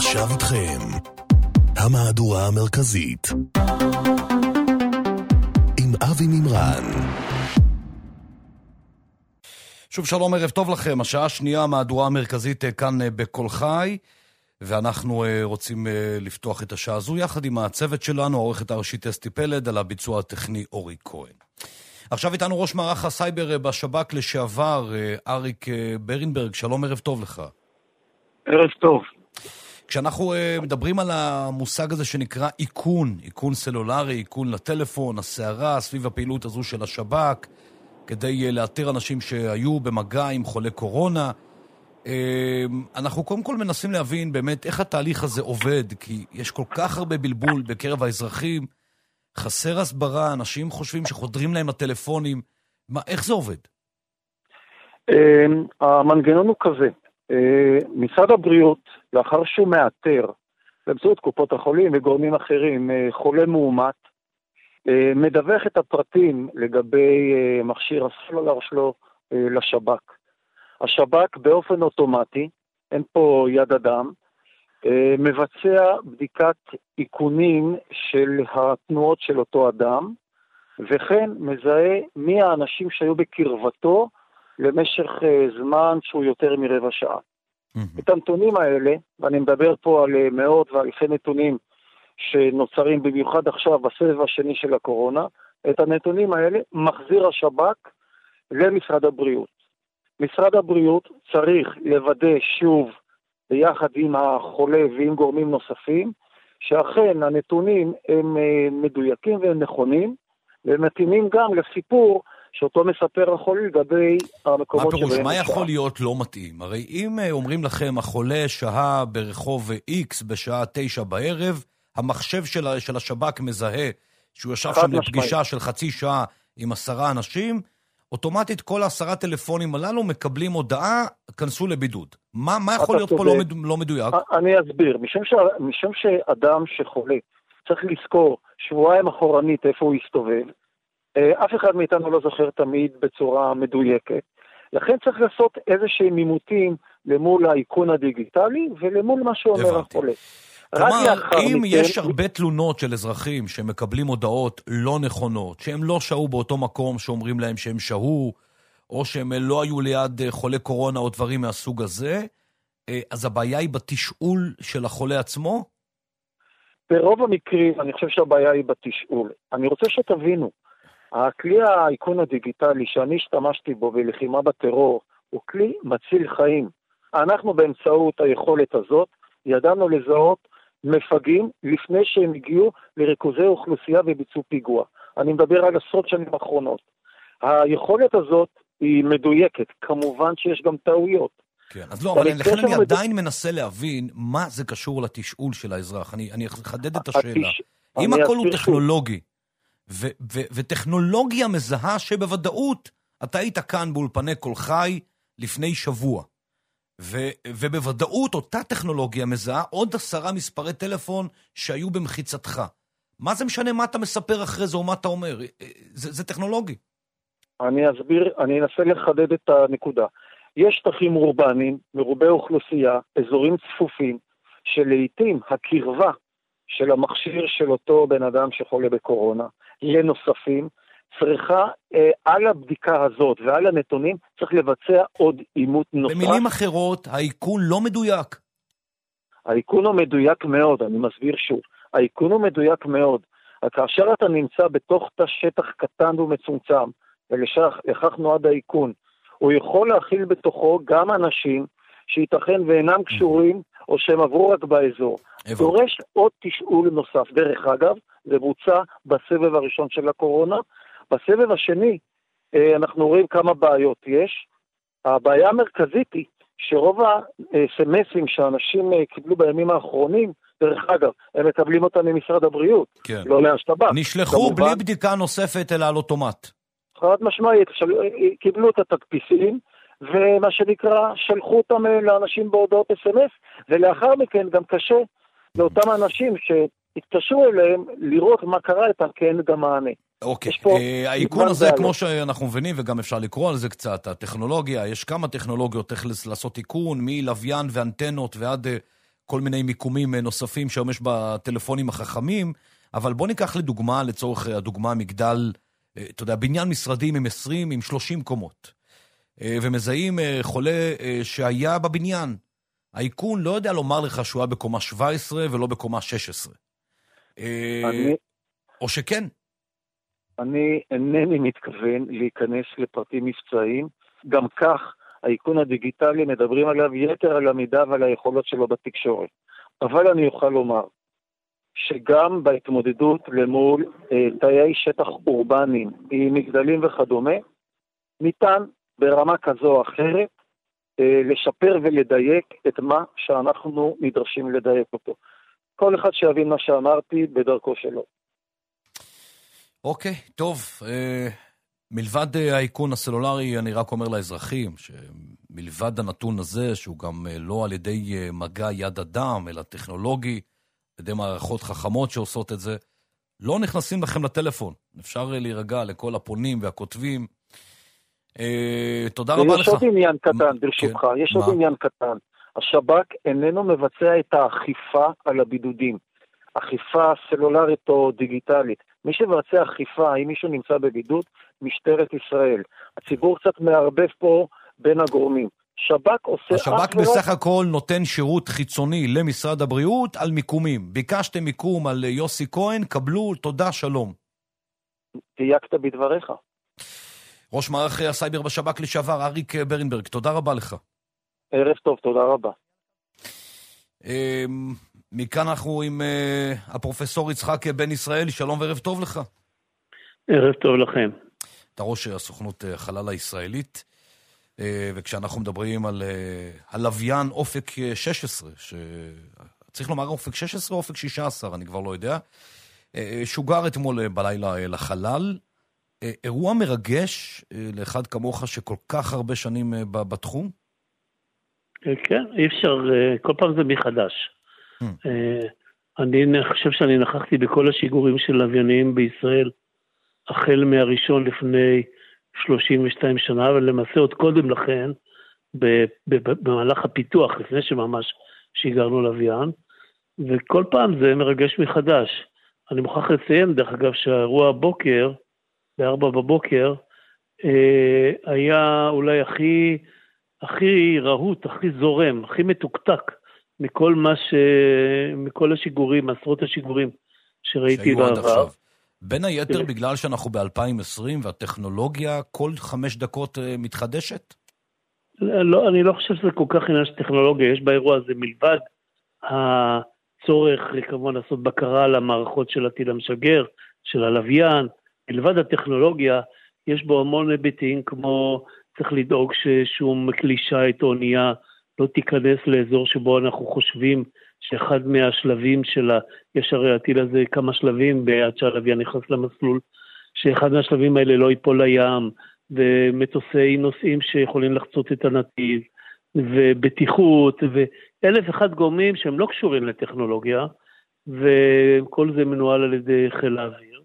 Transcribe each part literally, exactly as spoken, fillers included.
עכשיו איתכם המהדורה המרכזית עם אבי מימרן. שוב שלום, ערב טוב לכם. השעה השנייה, המהדורה המרכזית כאן בכל חי, ואנחנו רוצים לפתוח את השעה הזו יחד עם הצוות שלנו, העורכת הראשית אסתי פלד, על הביצוע הטכני אורי כהן. עכשיו איתנו ראש מערך הסייבר בשב"כ לשעבר, אריק ברינברג. שלום, ערב טוב לך. ערב טוב. כשאנחנו מדברים על המושג הזה שנקרא איכון, איכון סלולרי, איכון לטלפון, הסערה סביב הפעילות הזו של השב"כ, כדי לאתר אנשים שהיו במגע עם חולי קורונה, אנחנו קודם כל מנסים להבין באמת איך התהליך הזה עובד, כי יש כל כך הרבה בלבול בקרב האזרחים, חסר הסברה, אנשים חושבים שחודרים להם לטלפונים, מה, איך זה עובד? המנגנון הוא כזה, משרד הבריאות, לאחר שהוא מאתר, באמצעות קופות החולים וגורמים אחרים, חולה מאומת, מדווח את הפרטים לגבי מכשיר הסלולר שלו לשב"כ. השב"כ באופן אוטומטי, אין פה יד אדם, מבצע בדיקת איכונים של התנועות של אותו אדם, וכן מזהה מי האנשים שהיו בקרבתו למשך זמן שהוא יותר מרבע שעה. Mm-hmm. את הנתונים האלה, ואני מדבר פה על מאות ואלפי נתונים שנוצרים במיוחד עכשיו בסבב השני של הקורונה, את הנתונים האלה מחזיר השב"כ למשרד הבריאות. משרד הבריאות צריך לוודא שוב ביחד עם החולה ועם גורמים נוספים, שאכן הנתונים הם מדויקים והם נכונים, והם מתאימים גם לסיפור שאותו מספר החולה לגבי המקומות שבהם... מה פירוש? מה יכול שעה. להיות לא מתאים? הרי אם אומרים לכם, החולה שהה ברחוב X בשעה תשע בערב, המחשב של, של השב"כ מזהה שהוא ישב שם לפגישה של חצי שעה עם עשרה אנשים, אוטומטית כל העשרה טלפונים הללו מקבלים הודעה, כנסו לבידוד. מה, מה יכול להיות פה לא, לא מדויק? אני אסביר. משום, ש... משום שאדם שחולה צריך לזכור שבועיים אחורנית איפה הוא יסתובב, אף אחד מאיתנו לא זוכר תמיד בצורה מדויקת. לכן צריך לעשות איזשהם מימותים למול האיכון הדיגיטלי ולמול מה שאומר החולה. כלומר, אם יש הרבה תלונות של אזרחים שמקבלים הודעות לא נכונות, שהם לא שהו באותו מקום שאומרים להם שהם שהו, או שהם לא היו ליד חולה קורונה או דברים מהסוג הזה, אז הבעיה היא בתשאול של החולה עצמו? ברוב המקרים אני חושב שהבעיה היא בתשאול. אני רוצה שתבינו, הכלי האיכון הדיגיטלי שאני השתמשתי בו בלחימה בטרור, הוא כלי מציל חיים. אנחנו באמצעות היכולת הזאת, ידענו לזהות מפגעים לפני שהם הגיעו לריכוזי אוכלוסייה וביצעו פיגוע. אני מדבר על עשרות שנים האחרונות. היכולת הזאת היא מדויקת, כמובן שיש גם טעויות. כן, אז לא, אבל לכן אני עדיין מנסה להבין מה זה קשור לתשאול של האזרח. אני, אני אחדד את השאלה. אם הכל הוא טכנולוגי, ו- ו- וטכנולוגיה מזהה שבוודאות אתה היית כאן באולפני כל חי לפני שבוע. ו- ובוודאות אותה טכנולוגיה מזהה עוד עשרה מספרי טלפון שהיו במחיצתך. מה זה משנה מה אתה מספר אחרי זה או מה אתה אומר? זה, זה טכנולוגי. אני אסביר, אני אנסה לחדד את הנקודה. יש שטחים אורבניים, מרובי אוכלוסייה, אזורים צפופים, שלעיתים הקרבה של המכשיר של אותו בן אדם שחולה בקורונה, לנוספים, צריכה, אה, על הבדיקה הזאת ועל הנתונים, צריך לבצע עוד אימות נוסף. במילים אחרות, האיכון לא מדויק. האיכון הוא מדויק מאוד, אני מסביר שוב. האיכון הוא מדויק מאוד. כאשר אתה נמצא בתוך תא שטח קטן ומצומצם, ולכך נועד האיכון, הוא יכול להכיל בתוכו גם אנשים שייתכן ואינם קשורים, או שהם עברו רק באזור. דורש עוד תשאול נוסף. דרך אגב, זה בוצע בסבב הראשון של הקורונה. בסבב השני, אנחנו רואים כמה בעיות יש. הבעיה המרכזית היא שרוב ה-סמסים שאנשים קיבלו בימים האחרונים, דרך אגב, הם מקבלים אותם ממשרד הבריאות, כן. לא מהשב"כ. נשלחו כמובן... בלי בדיקה נוספת אלא על אוטומט. חד משמעית, של... קיבלו את התדפיסים, ומה שנקרא, שלחו אותם לאנשים בהודעות אס אם אס, ולאחר מכן גם קשה לאותם אנשים שהתקשרו אליהם לראות מה קרה איתם, כי אין גם מענה. אוקיי, האיכון הזה, כמו שאנחנו מבינים, וגם אפשר לקרוא על זה קצת, הטכנולוגיה, יש כמה טכנולוגיות איך לעשות איכון, מלוויין ואנטנות ועד כל מיני מיקומים נוספים שהיום יש בטלפונים החכמים, אבל בוא ניקח לדוגמה, לצורך הדוגמה, מגדל, אתה יודע, בניין משרדים עם עשרים, עם שלושים קומות, ומזהים חולה שהיה בבניין. האיכון לא יודע לומר לך שהוא היה בקומה שבע עשרה ולא בקומה שש עשרה. אני... או שכן. אני אינני מתכוון להיכנס לפרטים מבצעיים, גם כך האיכון הדיגיטלי מדברים עליו יתר על המידה ועל היכולות שלו בתקשורת. אבל אני אוכל לומר שגם בהתמודדות למול אה, תאי שטח אורבניים עם מגדלים וכדומה, ניתן ברמה כזו או אחרת אה, לשפר ולדייק את מה שאנחנו נדרשים לדייק אותו. כל אחד שיבין מה שאמרתי בדרכו שלו. אוקיי, טוב. אה, מלבד האיכון הסלולרי, אני רק אומר לאזרחים, שמלבד הנתון הזה, שהוא גם לא על ידי מגע יד אדם, אלא טכנולוגי, על ידי מערכות חכמות שעושות את זה, לא נכנסים לכם לטלפון. אפשר להירגע לכל הפונים והכותבים. אה, תודה רבה לך. יש עוד עניין קטן, ברשותך, כן, יש מה? עוד עניין קטן. השב"כ איננו מבצע את האכיפה על הבידודים. אכיפה סלולרית או דיגיטלית. מי שמבצע אכיפה, אם מישהו נמצא בבידוד, משטרת ישראל. הציבור קצת מערבב פה בין הגורמים. שב"כ עושה... השב"כ בסך הכל נותן שירות חיצוני למשרד הבריאות על מיקומים. ביקשתם מיקום על יוסי כהן, קבלו, תודה, שלום. דייקת בדבריך. ראש מערך הסייבר בשב"כ לשעבר, אריק ברנברג, תודה רבה לך. ערב טוב, תודה רבה. מכאן אנחנו עם הפרופסור יצחק בן ישראל, שלום וערב טוב לך. ערב טוב לכם. אתה ראש הסוכנות החלל הישראלית, וכשאנחנו מדברים על הלוויין אופק שש עשרה, שצריך לומר אופק שש עשרה או אופק שש עשרה, אני כבר לא יודע, שוגר אתמול בלילה לחלל, אירוע מרגש לאחד כמוך שכל כך הרבה שנים בתחום? כן, אי אפשר, כל פעם זה מחדש. אני חושב שאני נכחתי בכל השיגורים של לוויינים בישראל, החל מהראשון לפני שלושים ושתיים שנה, ולמעשה עוד קודם לכן, במהלך הפיתוח, לפני שממש שיגרנו לוויין, וכל פעם זה מרגש מחדש. אני מוכרח לציין, דרך אגב, שהאירוע הבוקר, בארבע בבוקר, היה אולי הכי, הכי רהוט, הכי זורם, הכי מתוקתק, מכל מה ש... מכל השיגורים, עשרות השיגורים שראיתי בעבר. בין היתר בגלל שאנחנו ב-אלפיים ועשרים והטכנולוגיה כל חמש דקות מתחדשת? לא, אני לא חושב שזה כל כך עניין של טכנולוגיה. יש באירוע הזה מלבד הצורך כמובן לעשות בקרה על המערכות של הטיל המשגר, של הלוויין, מלבד הטכנולוגיה יש בו המון היבטים, כמו צריך לדאוג ששום כלי שיט או אונייה לא תיכנס לאזור שבו אנחנו חושבים שאחד מהשלבים שלה, יש הרי הטיל הזה כמה שלבים בעד שהלוויין נכנס למסלול, שאחד מהשלבים האלה לא ייפול לים, ומטוסי נוסעים שיכולים לחצות את הנתיב, ובטיחות, ואלף אחד גורמים שהם לא קשורים לטכנולוגיה, וכל זה מנוהל על ידי חיל האוויר.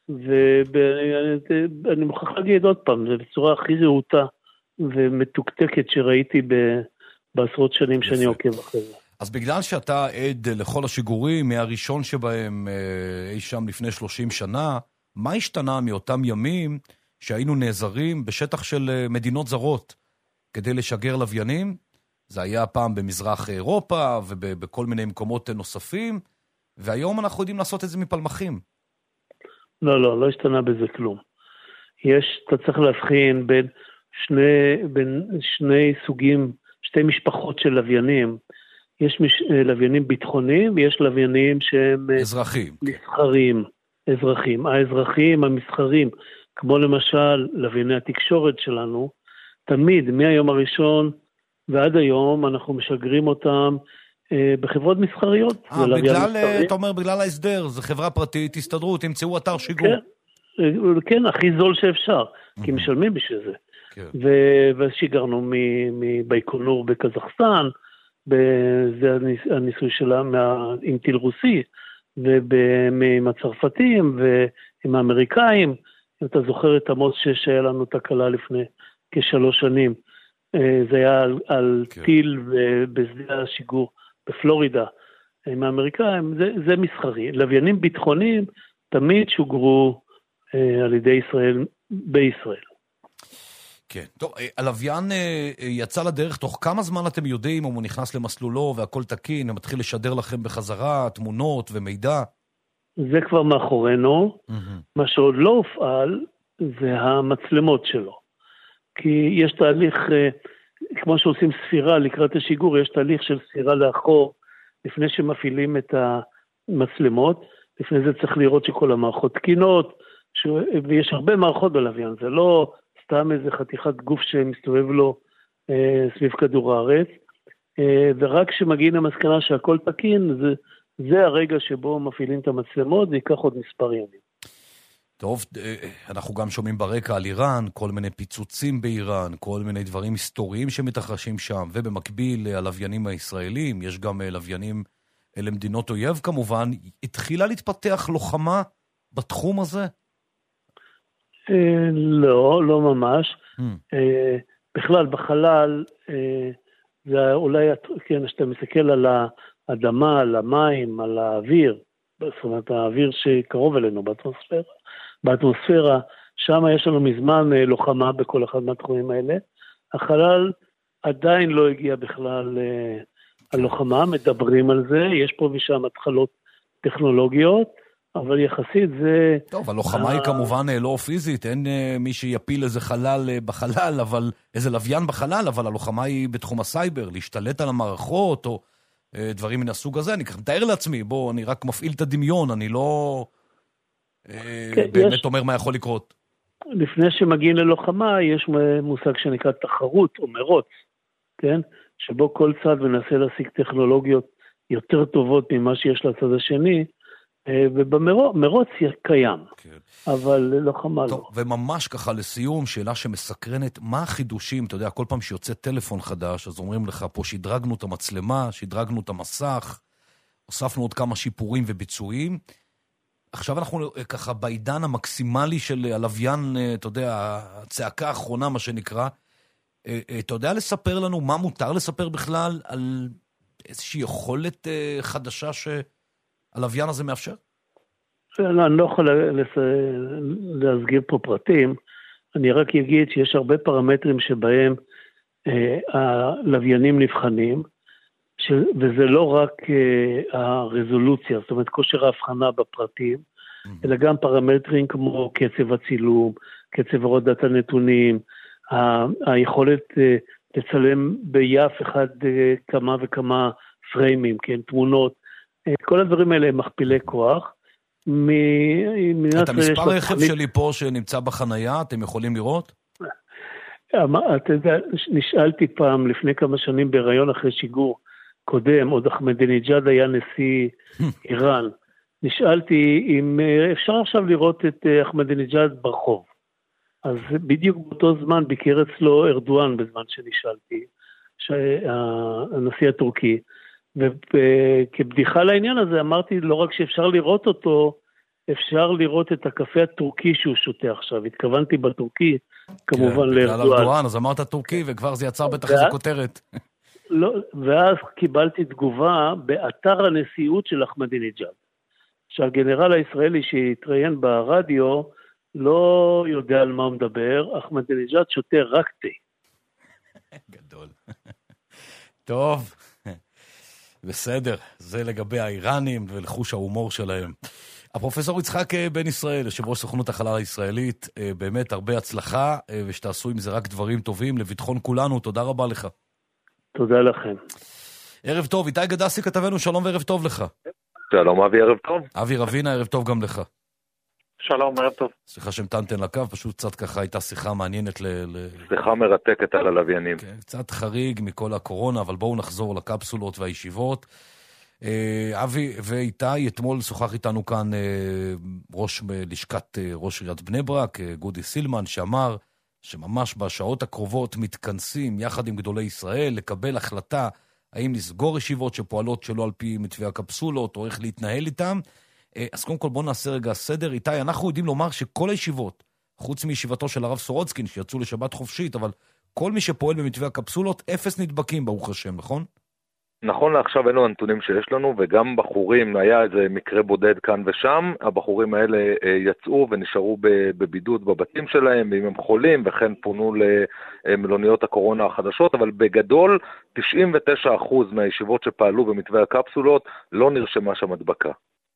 ואני מוכרח להגיד עוד פעם, זה בצורה הכי רהוטה ומתוקתקת שראיתי בעשרות שנים שאני עוקב אחרי זה. אז בגלל שאתה עד לכל השיגורים, מהראשון שבהם אי שם לפני שלושים שנה, מה השתנה מאותם ימים שהיינו נעזרים בשטח של מדינות זרות כדי לשגר לוויינים? זה היה פעם במזרח אירופה ובכל מיני מקומות נוספים, והיום אנחנו יודעים לעשות את זה מפלמחים. לא, לא, לא השתנה בזה כלום. יש, אתה צריך להבחין בין שני, בין שני סוגים, שתי משפחות של לוויינים. יש מש, לוויינים ביטחוניים, ויש לוויינים שהם אזרחים. מסחריים, אזרחים. האזרחיים, המסחריים, כמו למשל לווייני התקשורת שלנו, תמיד, מהיום הראשון ועד היום, אנחנו משגרים אותם אה, בחברות מסחריות. אה, בגלל, אתה אומר, בגלל ההסדר, זה חברה פרטית, תסתדרו, תמצאו אתר שיגור. כן, כן, הכי זול שאפשר, כי משלמים בשביל זה. כן. ושיגרנו מבייקונור בקזחסטן, זה הניסוי שלה עם טיל רוסי, ועם הצרפתים ועם האמריקאים. אם אתה זוכר את עמוס שש שהיה לנו תקלה לפני כשלוש שנים, זה היה על, על כן. טיל בשדה השיגור בפלורידה, עם האמריקאים, זה, זה מסחרי. לוויינים ביטחוניים תמיד שוגרו אה, על ידי ישראל בישראל. כן, טוב, הלוויין יצא לדרך, תוך כמה זמן אתם יודעים אם הוא נכנס למסלולו והכל תקין, ומתחיל לשדר לכם בחזרה תמונות ומידע? זה כבר מאחורינו. Mm-hmm. מה שעוד לא הופעל זה המצלמות שלו. כי יש תהליך, כמו שעושים ספירה לקראת השיגור, יש תהליך של ספירה לאחור, לפני שמפעילים את המצלמות, לפני זה צריך לראות שכל המערכות תקינות, ש... ויש הרבה מערכות בלוויין, זה לא סתם איזה חתיכת גוף שמסתובב לו אה, סביב כדור הארץ, אה, ורק כשמגיעים למסקנה שהכל תקין, זה, זה הרגע שבו מפעילים את המצלמות, זה ייקח עוד מספר ימים. טוב, אנחנו גם שומעים ברקע על איראן, כל מיני פיצוצים באיראן, כל מיני דברים היסטוריים שמתרחשים שם, ובמקביל הלוויינים הישראלים, יש גם לוויינים למדינות אויב כמובן, התחילה להתפתח לוחמה בתחום הזה? לא, לא ממש. בכלל, בחלל, זה אולי, כן, שאתה מסתכל על האדמה, על המים, על האוויר, זאת אומרת, האוויר שקרוב אלינו באטמוספירה, באטמוספירה, שם יש לנו מזמן לוחמה בכל אחד מהתחומים האלה. החלל עדיין לא הגיע בכלל הלוחמה, מדברים על זה, יש פה ושם התחלות טכנולוגיות, אבל יחסית זה... טוב, הלוחמה היא כמובן לא פיזית, אין מי שיפיל איזה חלל בחלל, אבל איזה לוויין בחלל, אבל הלוחמה היא בתחום הסייבר, להשתלט על המערכות או דברים מן הסוג הזה. אני מתאר לעצמי, בוא, אני רק מפעיל את הדמיון, אני לא באמת אומר מה יכול לקרות. לפני שמגיעים ללוחמה, יש מושג שנקרא תחרות או מרוץ, כן? שבו כל צד מנסה להשיג טכנולוגיות יותר טובות ממה שיש לצד השני, ובמרוץ קיים, כן. אבל לוחמה טוב, לא. וממש ככה לסיום, שאלה שמסקרנת, מה החידושים? אתה יודע, כל פעם שיוצא טלפון חדש, אז אומרים לך פה, שדרגנו את המצלמה, שדרגנו את המסך, הוספנו עוד כמה שיפורים וביצועים. עכשיו אנחנו ככה בעידן המקסימלי של הלוויין, אתה יודע, הצעקה האחרונה, מה שנקרא. אתה יודע לספר לנו מה מותר לספר בכלל על איזושהי יכולת חדשה שהלוויין הזה מאפשר? לא, אני לא יכול להסגיר פה פרטים, אני רק אגיד שיש הרבה פרמטרים שבהם הלוויינים נבחנים, וזה לא רק הרזולוציה, זאת אומרת כושר ההבחנה בפרטים, אלא גם פרמטרים כמו קצב הצילום, קצב הורדת הנתונים, היכולת לצלם ביף אחד כמה וכמה פריימים, כן, תמונות, כל הדברים האלה הם מכפילי כוח. את המספר רכב שלי פה שנמצא בחנייה, אתם יכולים לראות? אתה יודע, נשאלתי פעם לפני כמה שנים בהיריון אחרי שיגור קודם, עוד אחמדינג'אד היה נשיא איראן, נשאלתי אם אפשר עכשיו לראות את אחמדינג'אד ברחוב. אז בדיוק באותו זמן ביקר אצלו ארדואן בזמן שנשאלתי, הנשיא הטורקי, וכבדיחה לעניין הזה אמרתי לא רק שאפשר לראות אותו, אפשר לראות את הקפה הטורקי שהוא שותה עכשיו. התכוונתי בטורקי, כמובן לארדואן. אז אמרת טורקי וכבר זה יצר בטח איזה כותרת. לא, ואז קיבלתי תגובה באתר הנשיאות של אחמדינג'אד. שהגנרל הישראלי שהתראיין ברדיו לא יודע על מה הוא מדבר, אחמדינג'אד שותה רק תה. גדול. טוב, בסדר, זה לגבי האיראנים ולחוש ההומור שלהם. הפרופסור יצחק בן ישראל, יושב ראש סוכנות החלל הישראלית, באמת הרבה הצלחה, ושתעשו עם זה רק דברים טובים לביטחון כולנו. תודה רבה לך. תודה לכם. ערב טוב, איתי גדסי כתבנו, שלום וערב טוב לך. שלום אבי, ערב טוב. אבי רבינה, ערב טוב גם לך. שלום, ערב טוב. סליחה שמתנתן לקו, פשוט קצת ככה הייתה שיחה מעניינת ל... שיחה מרתקת על הלוויינים. כן, קצת חריג מכל הקורונה, אבל בואו נחזור לקפסולות והישיבות. אבי ואיתי, אתמול שוחח איתנו כאן ראש לשכת ראש עיריית בני ברק, גודי סילמן, שאמר שממש בשעות הקרובות מתכנסים יחד עם גדולי ישראל לקבל החלטה האם לסגור ישיבות שפועלות שלא על פי מתווה הקפסולות או איך להתנהל איתם. אז קודם כל בואו נעשה רגע סדר. איתי, אנחנו יודעים לומר שכל הישיבות, חוץ מישיבתו של הרב סורוצקין שיצאו לשבת חופשית, אבל כל מי שפועל במתווה הקפסולות, אפס נדבקים ברוך השם, נכון? נכון לעכשיו אלו הנתונים שיש לנו, וגם בחורים, היה איזה מקרה בודד כאן ושם, הבחורים האלה יצאו ונשארו בבידוד בבתים שלהם, ואם הם חולים, וכן פונו למלוניות הקורונה החדשות, אבל בגדול תשעים ותשעה אחוז מהישיבות שפעלו במתווה הקפסולות לא נרשמה שם הדבקה.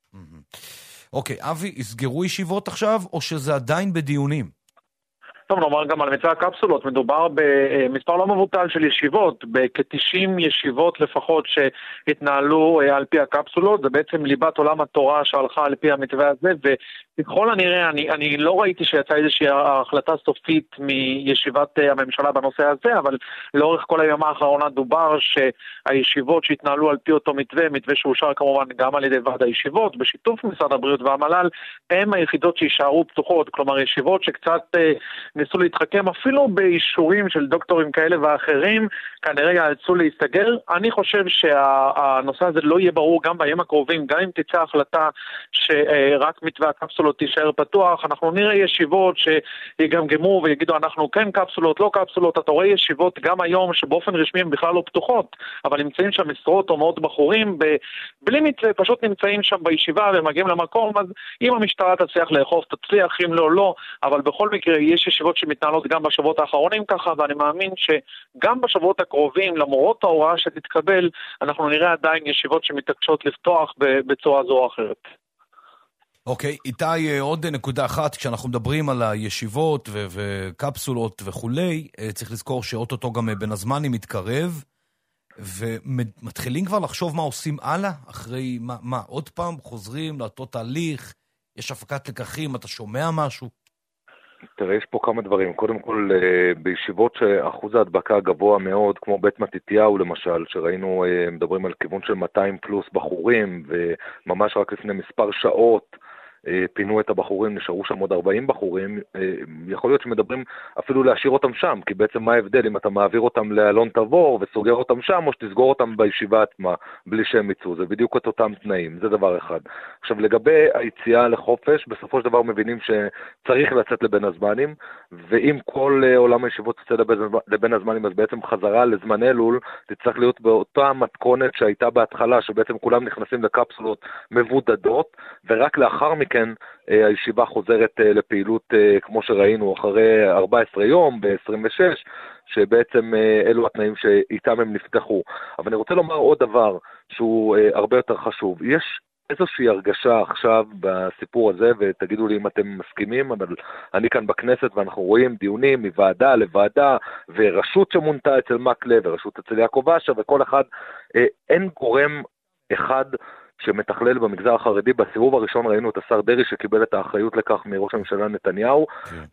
אוקיי, אבי, הסגרו ישיבות עכשיו, או שזה עדיין בדיונים? טוב, נאמר גם על מצע הקפסולות, מדובר במספר לא מבוטל של ישיבות, בכ-תשעים ישיבות לפחות שהתנהלו על פי הקפסולות, זה בעצם ליבת עולם התורה שהלכה על פי המתווה הזה, וככל הנראה, אני, אני לא ראיתי שיצאה איזושהי החלטה סופית מישיבת הממשלה בנושא הזה, אבל לאורך כל הימה האחרונה דובר שהישיבות שהתנהלו על פי אותו מתווה, מתווה שאושר כמובן גם על ידי ועד הישיבות, בשיתוף משרד הבריאות והמל"ל, הם היחידות שישארו פתוחות, כלומר ישיבות שקצת ניסו להתחכם אפילו באישורים של דוקטורים כאלה ואחרים, כנראה יאלצו להסתגר. אני חושב שהנושא הזה לא יהיה ברור גם בימים הקרובים, גם אם תצא החלטה שרק מתווה הקפסולות תישאר פתוח, אנחנו נראה ישיבות שיגמגמו ויגידו אנחנו כן קפסולות, לא קפסולות, אתה רואה ישיבות גם היום שבאופן רשמי הן בכלל לא פתוחות, אבל נמצאים שם עשרות או מאות בחורים, בלי מתווה, פשוט נמצאים שם בישיבה ומגיעים למקום, אז אם המשטרה תצליח לאכוף, תצליח, אם לא, לא, אבל בכל מקרה יש ישיבות שמתנהלות גם בשבועות האחרונים ככה, ואני מאמין שגם בשבועות הקרובים, למרות ההוראה שתתקבל, אנחנו נראה עדיין ישיבות שמתעקשות לפתוח בצורה זו או אחרת. אוקיי, איתי, עוד נקודה אחת, כשאנחנו מדברים על הישיבות ו- וקפסולות וכולי, צריך לזכור שאוטוטו גם בין הזמנים מתקרב, ומתחילים כבר לחשוב מה עושים הלאה, אחרי מה, מה עוד פעם חוזרים לאותו תהליך, יש הפקת לקחים, אתה שומע משהו? תראה, יש פה כמה דברים. קודם כל, בישיבות שאחוז ההדבקה גבוה מאוד, כמו בית מתתיהו למשל, שראינו, מדברים על כיוון של מאתיים פלוס בחורים, וממש רק לפני מספר שעות פינו את הבחורים, נשארו שם עוד ארבעים בחורים, יכול להיות שמדברים אפילו להשאיר אותם שם, כי בעצם מה ההבדל אם אתה מעביר אותם לאלון תבור וסוגר אותם שם, או שתסגור אותם בישיבה עצמה, בלי שהם יצאו, זה בדיוק את אותם תנאים, זה דבר אחד. עכשיו, לגבי היציאה לחופש, בסופו של דבר מבינים שצריך לצאת לבין הזמנים, ואם כל עולם הישיבות יצא לבין הזמנים, אז בעצם חזרה לזמן אלול, תצטרך להיות באותה מתכונת שהייתה בהתחלה, שבעצם כולם נכנסים לקפסולות מבודדות, ורק לאחר מכן כן, הישיבה חוזרת לפעילות כמו שראינו אחרי ארבעה עשר יום ב-עשרים ושש, שבעצם אלו התנאים שאיתם הם נפתחו. אבל אני רוצה לומר עוד דבר שהוא הרבה יותר חשוב. יש איזושהי הרגשה עכשיו בסיפור הזה, ותגידו לי אם אתם מסכימים, אבל אני כאן בכנסת ואנחנו רואים דיונים מוועדה לוועדה, ורשות שמונתה אצל מקלב, ורשות אצל יעקב אשר, וכל אחד, אין גורם אחד שמתכלל במגזר החרדי. בסיבוב הראשון ראינו את השר דרי שקיבל את האחריות לכך מראש הממשלה נתניהו,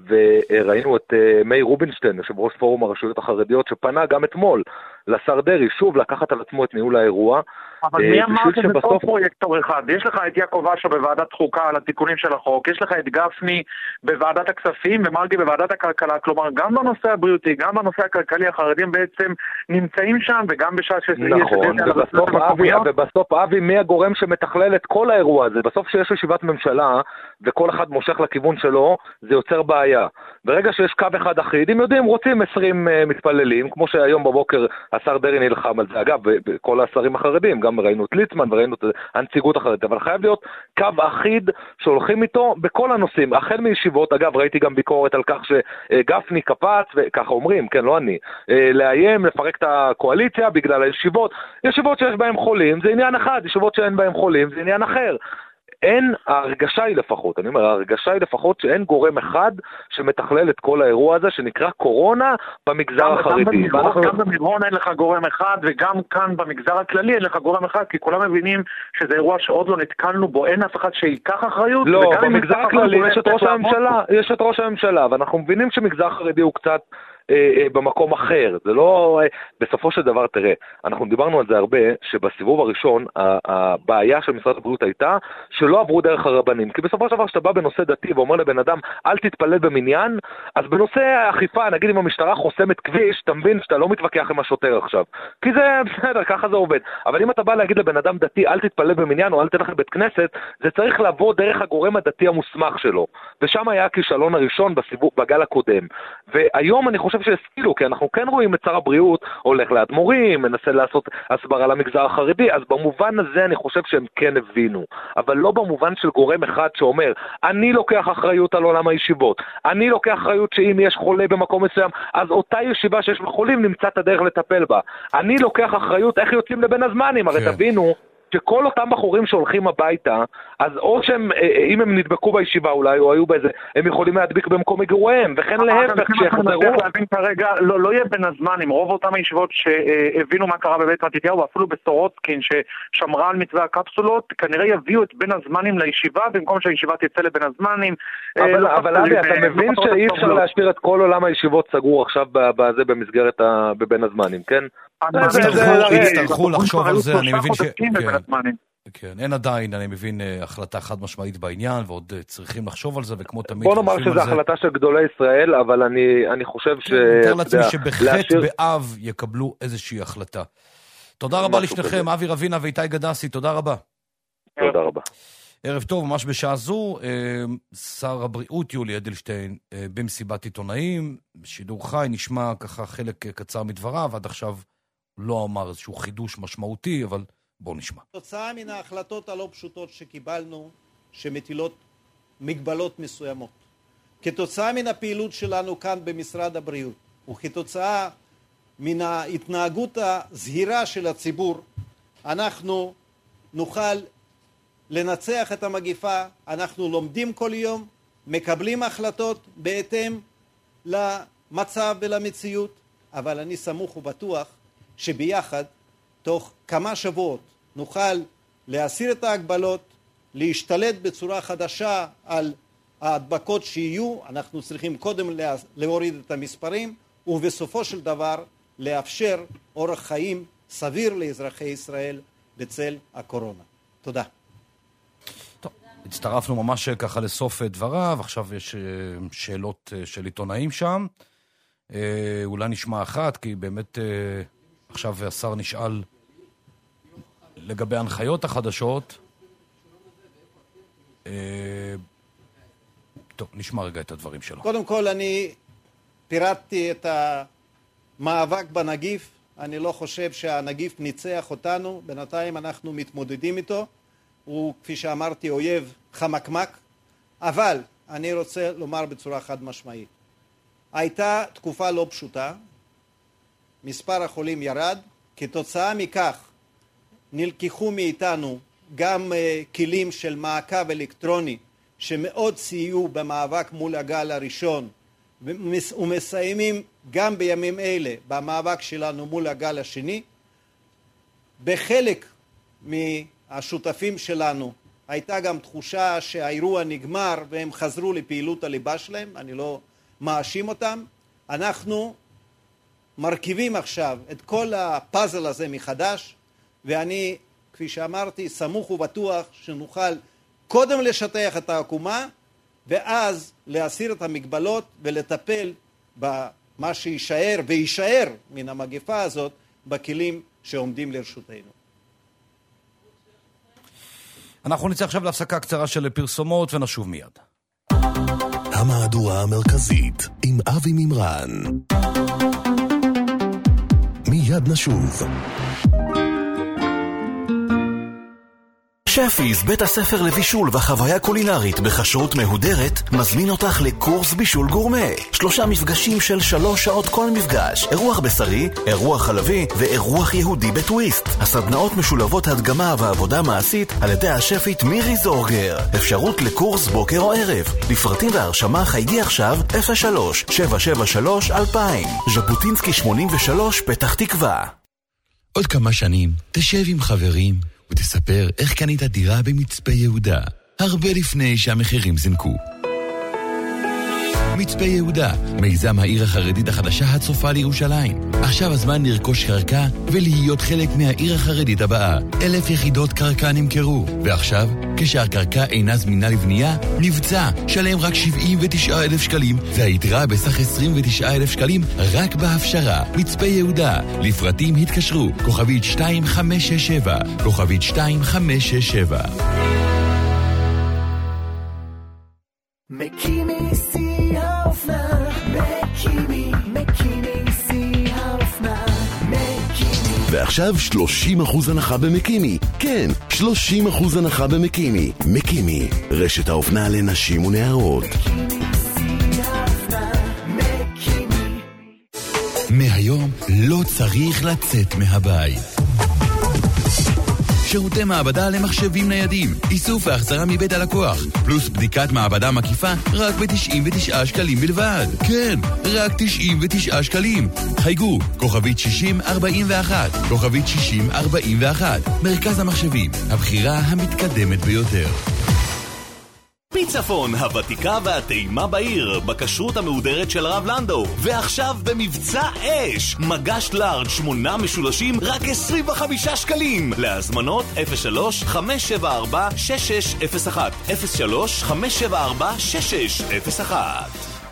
וראינו את מאיר רובינשטיין, יושב ראש פורום הרשויות החרדיות, שפנה גם אתמול לשר דרי, שוב לקחת על עצמו את ניהול האירוע. אבל מי אמר שזה טוב פרויקטור אחד? יש לך את יעקב אשר בוועדת חוקה על התיקונים של החוק, יש לך את גפני בוועדת הכספים ומרגי בוועדת הכלכלה, כלומר גם בנושא הבריאותי, גם בנושא הכלכלי, החרדים בעצם נמצאים שם, וגם בשעה שזה יהיה... נכון, ובסוף אבי, ובסוף אבי, מי הגורם שמתכלל את כל האירוע הזה? בסוף שיש ישיבת ממשלה וכל אחד מושך לכיוון שלו, זה יוצר בעיה. ברגע שיש קו אחד אחיד, אם יודעים, רוצים עשרים מתפללים, כמו שהיום בבוקר השר דרי נלחם על זה, אגב, כל השרים החרדים, גם ראינו את ליצמן וראינו את הנציגות החרדית, אבל חייב להיות קו אחיד שהולכים איתו בכל הנושאים, החל מישיבות. אגב, ראיתי גם ביקורת על כך שגפני קפץ, וככה אומרים, כן, לא אני, לאיים, לפרק את הקואליציה בגלל הישיבות. ישיבות שיש בהם חולים, זה עניין אחד, ישיבות שאין בהם חולים, זה עניין אחר. אין, ההרגשה היא לפחות, אני אומר, ההרגשה היא לפחות שאין גורם אחד שמתכלל את כל האירוע הזה שנקרא קורונה במגזר החרדי. גם במירון אין לך גורם אחד, וגם כאן במגזר הכללי אין לך גורם אחד, כי כולם מבינים שזה אירוע שעוד לא נתקלנו בו, אין אף אחד שיקח אחריות. לא, במגזר הכללי יש את ראש הממשלה, יש את ראש הממשלה, ואנחנו מבינים שמגזר חרדי הוא קצת במקום אחר. זה לא, בסופו של דבר, תראה, אנחנו דיברנו על זה הרבה, שבסיבוב הראשון הבעיה של משרד הבריאות הייתה שלא עברו דרך הרבנים, כי בסופו של דבר שאתה בא בנושא דתי ואומר לבן אדם אל תתפלל במניין, אז בנושא האכיפה, נגיד אם המשטרה חוסמת כביש, אתה מבין שאתה לא מתווכח עם השוטר עכשיו, כי זה בסדר, ככה זה עובד. אבל אם אתה בא להגיד לבן אדם דתי אל תתפלל במניין או אל תלך לבית כנסת, זה צריך לבוא דרך הגורם הדתי המוסמך שלו, ושם היה הכישלון הראשון בסיבוב, בגל הקודם. והיום אני חושב חושב שהשכילו, כי אנחנו כן רואים את שר הבריאות הולך לאדמו"רים, מנסה לעשות הסברה למגזר החרדי, אז במובן הזה אני חושב שהם כן הבינו, אבל לא במובן של גורם אחד שאומר, אני לוקח אחריות על עולם הישיבות, אני לוקח אחריות שאם יש חולה במקום מסוים, אז אותה ישיבה שיש בחולים נמצא את הדרך לטפל בה. אני לוקח אחריות איך יוצאים לבין הזמנים, הרי תבינו, שכל אותם בחורים שהולכים הביתה, אז או שהם, אם הם נדבקו בישיבה אולי, או היו באיזה, הם יכולים להדביק במקום מגוריהם, וכן להפך, שיחזרו. להבין כרגע, לא, לא יהיה בין הזמנים, רוב אותם הישיבות שהבינו מה קרה בבית מתתיהו, אפילו בסורוצקין, ששמרה על מתווה הקפסולות, כנראה יביאו את בין הזמנים לישיבה, במקום שהישיבה תצא לבין הזמנים. אבל, אבל אבי, אתה מבין שאי אפשר להשאיר את כל עולם הישיבות סגור עכשיו בזה במסגרת בבין הזמנים, כן? יצטרכו לחשוב על זה, אני מבין ש... כן, אין עדיין, אני מבין, החלטה חד משמעית בעניין, ועוד צריכים לחשוב על זה, וכמו תמיד... בוא נאמר שזו החלטה של גדולי ישראל, אבל אני חושב ש... אני מתאר לעצמי שבחטא באב יקבלו איזושהי החלטה. תודה רבה לשניכם, אבי רבינה ואיתי גדסי, תודה רבה. תודה רבה. ערב טוב, ממש בשעה זו, שר הבריאות יולי אדלשטיין במסיבת עיתונאים, שידור חי, נשמע ככה חלק קצר מדבריו, עד עכשיו לא אמר איזשהו חידוש משמעותי, אבל בואו נשמע. תוצאה מן ההחלטות הלא פשוטות שקיבלנו, שמטילות מגבלות מסוימות. כתוצאה מן הפעילות שלנו כאן במשרד הבריאות, וכתוצאה מן ההתנהגות הזהירה של הציבור, אנחנו נוכל לנצח את המגיפה. אנחנו לומדים כל יום, מקבלים החלטות בהתאם למצב ולמציאות, אבל אני סמוך ובטוח שביחד, תוך כמה שבועות, נוכל להסיר את ההגבלות, להשתלט בצורה חדשה על ההדבקות שיהיו. אנחנו צריכים קודם להוריד את המספרים, ובסופו של דבר לאפשר אורח חיים סביר לאזרחי ישראל בצל הקורונה. תודה. טוב, הצטרפנו ממש ככה לסוף דבריו, עכשיו יש שאלות של עיתונאים שם. אולי נשמע אחת, כי באמת עכשיו השר נשאל לגבי ההנחיות החדשות. טוב, נשמע רגע את הדברים שלו. קודם כל אני פירטתי את המאבק בנגיף. אני לא חושב שהנגיף ניצח אותנו, בינתיים אנחנו מתמודדים איתו. הוא, כפי שאמרתי, אויב חמקמק, אבל אני רוצה לומר בצורה חד משמעית. הייתה תקופה לא פשוטה, מספר החולים ירד, כתוצאה מכך נלקחו מאיתנו גם uh, כלים של מעקב אלקטרוני, שמאוד סייעו במאבק מול הגל הראשון, ומסיימים גם בימים אלה במאבק שלנו מול הגל השני. בחלק מהשותפים שלנו הייתה גם תחושה שהאירוע נגמר והם חזרו לפעילות הליבה שלהם, אני לא מאשים אותם. אנחנו מרכיבים עכשיו את כל הפאזל הזה מחדש, ואני, כפי שאמרתי, סמוך ובטוח שנוכל קודם לשטח את העקומה, ואז להסיר את המגבלות ולטפל במה שישאר וישאר מן המגפה הזאת בכלים שעומדים לרשותנו. אנחנו נצא עכשיו להפסקה קצרה של פרסומות ונשוב מיד. המהדורה המרכזית עם אבי מימרן. מיד נשוב. שפיס, בית הספר לבישול וחוויה קולינרית בכשרות מהודרת, מזמין אותך לקורס בישול גורמה. שלושה מפגשים של שלוש שעות כל מפגש. אירוח בשרי, אירוח חלבי ואירוח יהודי בטוויסט. הסדנאות משולבות הדגמה ועבודה מעשית על ידי השפית מירי זורגר. אפשרות לקורס בוקר או ערב. לפרטים והרשמה חייגי עכשיו אפס שלוש שבע שבע שלוש אלפיים. ז'בוטינסקי שמונים ושלוש פתח תקווה. עוד כמה שנים תשב עם חברים ותספר איך קנית דירה במצפה יהודה, הרבה לפני שהמחירים זינקו. מצפה יהודה, מיזם העיר החרדית החדשה הצופה לירושלים. עכשיו הזמן לרכוש קרקע ולהיות חלק מהעיר החרדית הבאה. אלף יחידות קרקע נמכרו, ועכשיו, כשהקרקע אינה זמינה לבנייה, מבצע שלם רק שבעים ותשעה אלף שקלים, והיתרה בסך עשרים ותשעה אלף שקלים רק בהפשרה. מצפה יהודה, לפרטים התקשרו, כוכבית שתיים חמש שש שבע, כוכבית שתיים חמש שש שבע. מקימי שיא האופנה, מקימי, מקימי ועכשיו שלושים אחוז הנחה במקימי. כן, שלושים אחוז הנחה במקימי. מקימי, רשת האופנה לנשים ונערות. מהיום לא צריך לצאת מהבית. שירותי מעבדה למחשבים ניידים, איסוף והחזרה מבית הלקוח, פלוס בדיקת מעבדה מקיפה רק ב-תשעים ותשעה שקלים בלבד. כן, רק תשעים ותשעה שקלים. חייגו, כוכבית שישים ארבעים ואחת, כוכבית שישים ארבעים ואחת. מרכז המחשבים, הבחירה המתקדמת ביותר. פיצפון, הוותיקה והטעימה בעיר, בכשרות המהודרת של הרב לנדו. ועכשיו במבצע אש, מגש לארג' שמונה משולשים רק עשרים וחמישה שקלים. להזמנות אפס שלוש חמש שבע ארבע שש שש אפס אחת, אפס שלוש חמש שבע ארבע שש שש אפס אחת.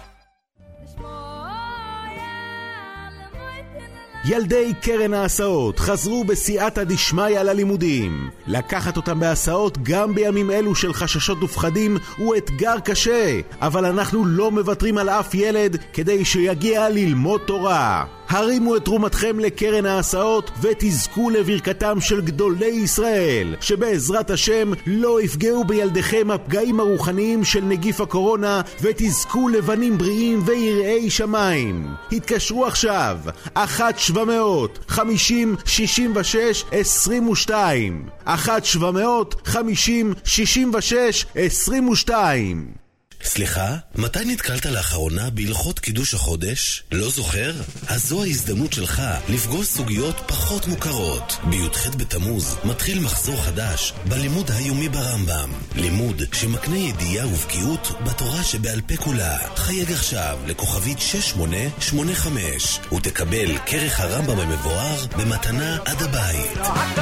ילדי קרן ההסעות חזרו בסייעתא דשמיא ללימודים. לקחת אותם בהסעות גם בימים אלו של חששות ופחדים הוא אתגר קשה, אבל אנחנו לא מוותרים על אף ילד כדי שיגיע ללמוד תורה. הרימו את תרומתכם לקרן ההסעות ותזכו לברכתם של גדולי ישראל, שבעזרת השם לא יפגעו בילדיכם הפגעים הרוחניים של נגיף הקורונה, ותזכו לבנים בריאים ויראי שמיים. התקשרו עכשיו אחת שבע מאות חמישים שישים ושש עשרים ושתיים, אחת שבע מאות חמישים שישים ושש עשרים ושתיים. סליחה, מתי נתקלת לאחרונה בהלכות קידוש החודש? לא זוכר? אז זו ההזדמנות שלך לפגוש סוגיות פחות מוכרות. בי"ח בתמוז מתחיל מחזור חדש בלימוד היומי ברמב"ם. לימוד שמקנה ידיעה ובקיאות בתורה שבעל פה כולה. חייג עכשיו לכוכבית שש שמונה שמונה חמש ותקבל כרך הרמב"ם המבואר במתנה עד הבית.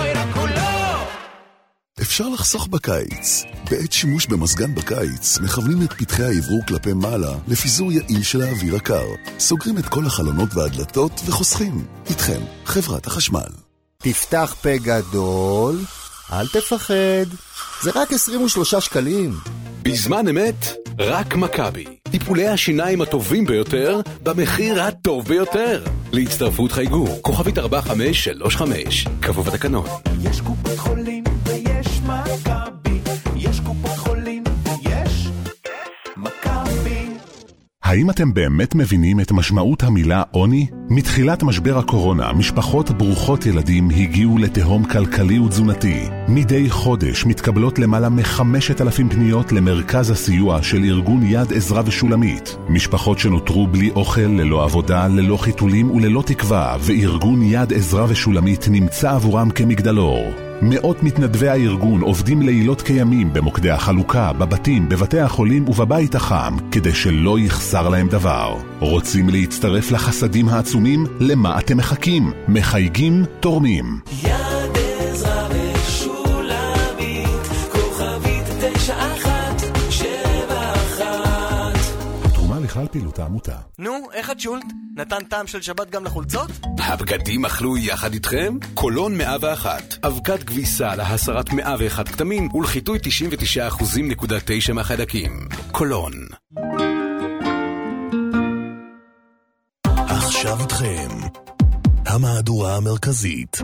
אפשר לחסוך בקיץ. בעת שימוש במזגן בקיץ, מכוונים את פתחי העברו כלפי מעלה לפיזור יעיל של האוויר הקר. סוגרים את כל החלונות והדלתות וחוסכים. איתכם, חברת החשמל. תפתח פה גדול, אל תפחד. זה רק עשרים ושלושה שקלים. בזמן אמת, רק מכבי. טיפולי השיניים הטובים ביותר, במחיר הטוב ביותר. להצטרפות חייגו, כוכבית ארבע חמש שלוש חמש. כפוף לתקנון. יש קופות חולים ויש מכבי. יש קופות חולים ויש מכבי. האם אתם באמת מבינים את משמעות המילה עוני? מתחילת משבר הקורונה, משפחות ברוכות ילדים הגיעו לתהום כלכלי ותזונתי. מדי חודש מתקבלות למעלה מחמשת אלפים פניות למרכז הסיוע של ארגון יד עזרה ושולמית. משפחות שנותרו בלי אוכל, ללא עבודה, ללא חיתולים וללא תקווה, וארגון יד עזרה ושולמית נמצא עבורם כמגדלור. מאות מתנדבי הארגון עובדים לילות כימים במוקדי החלוקה, בבתים, בבתי החולים ובבית החם, כדי שלא יחסר להם דבר. רוצים להצטרף לחסדים העצומים? למה אתם מחכים? מחייגים, תורמים. יד עזרה ושולמית, כוכבית תשע אחת שבע אחת. תרומה לכלל פעילות העמותה. נו, איך את שולט? נתן טעם של שבת גם לחולצות? הבגדים אכלו יחד איתכם? קולון מאה ואחת. אבקת כביסה להסרת מאה ואחת כתמים ולחיטוי תשעים ותשעה אחוז נקודה תשע מהחיידקים. קולון. עכשיו איתכם המהדורה המרכזית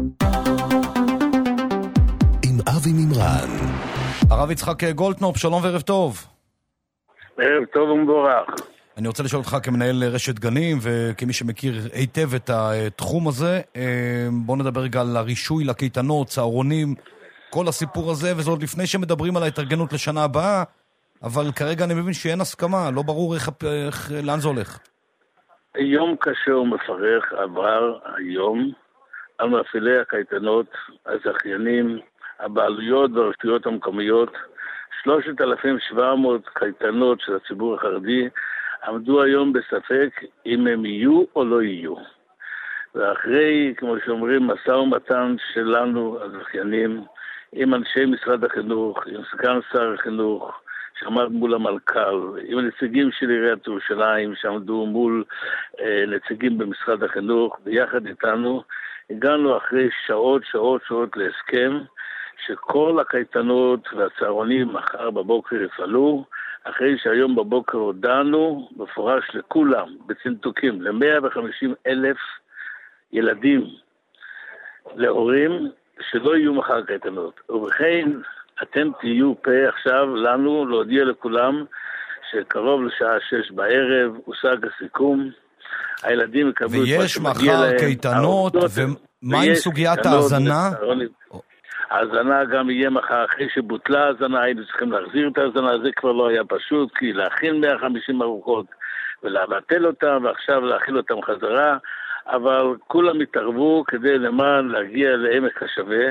עם אבי מימרן. הרב יצחק גולדקנופ, שלום וערב טוב. ערב טוב ומבורך. אני רוצה לשאול אותך כמנהל רשת גנים וכמי שמכיר היטב את התחום הזה, בוא נדבר רגע על הרישוי לקייטנות, צהרונים, כל הסיפור הזה, וזה עוד לפני שמדברים על ההתארגנות לשנה הבאה, אבל כרגע אני מבין שאין הסכמה, לא ברור איך, איך, לאן זה הולך. יום קשה ומפרך עבר היום על מפעילי הקייטנות, הזכיינים, הבעלויות והרשויות המקומיות. שלושת אלפים שבע מאות קייטנות של הציבור החרדי עמדו היום בספק אם הם יהיו או לא יהיו. ואחרי, כמו שאומרים, משא ומתן שלנו, הזכיינים, עם אנשי משרד החינוך, עם סגן שר החינוך, שעמד מול המלכ"ל, עם הנציגים של עיריית ירושלים, שעמדו מול אה, נציגים במשרד החינוך, ביחד איתנו, הגענו אחרי שעות, שעות, שעות להסכם, שכל הקייטנות והצהרונים מחר בבוקר יפעלו, אחרי שהיום בבוקר הודענו מפורש לכולם, בצנתוקים, ל-מאה וחמישים אלף ילדים להורים שלא יהיו מחר קייטנות. ובכן, אתם תהיו פה עכשיו לנו להודיע לכולם שקרוב לשעה שש בערב הושג הסיכום, הילדים יקבלו את מה שמגיע להם. ויש מחר קייטנות, ומה עם סוגיית ההזנה? ההזנה גם יהיה מחר אחרי שבוטלה ההזנה, היינו צריכים להחזיר את ההזנה, זה כבר לא היה פשוט, כי להכין מאה וחמישים ארוחות ולבטל אותם, ועכשיו להכין אותם חזרה, אבל כולם התערבו כדי למען להגיע לעמק השווה,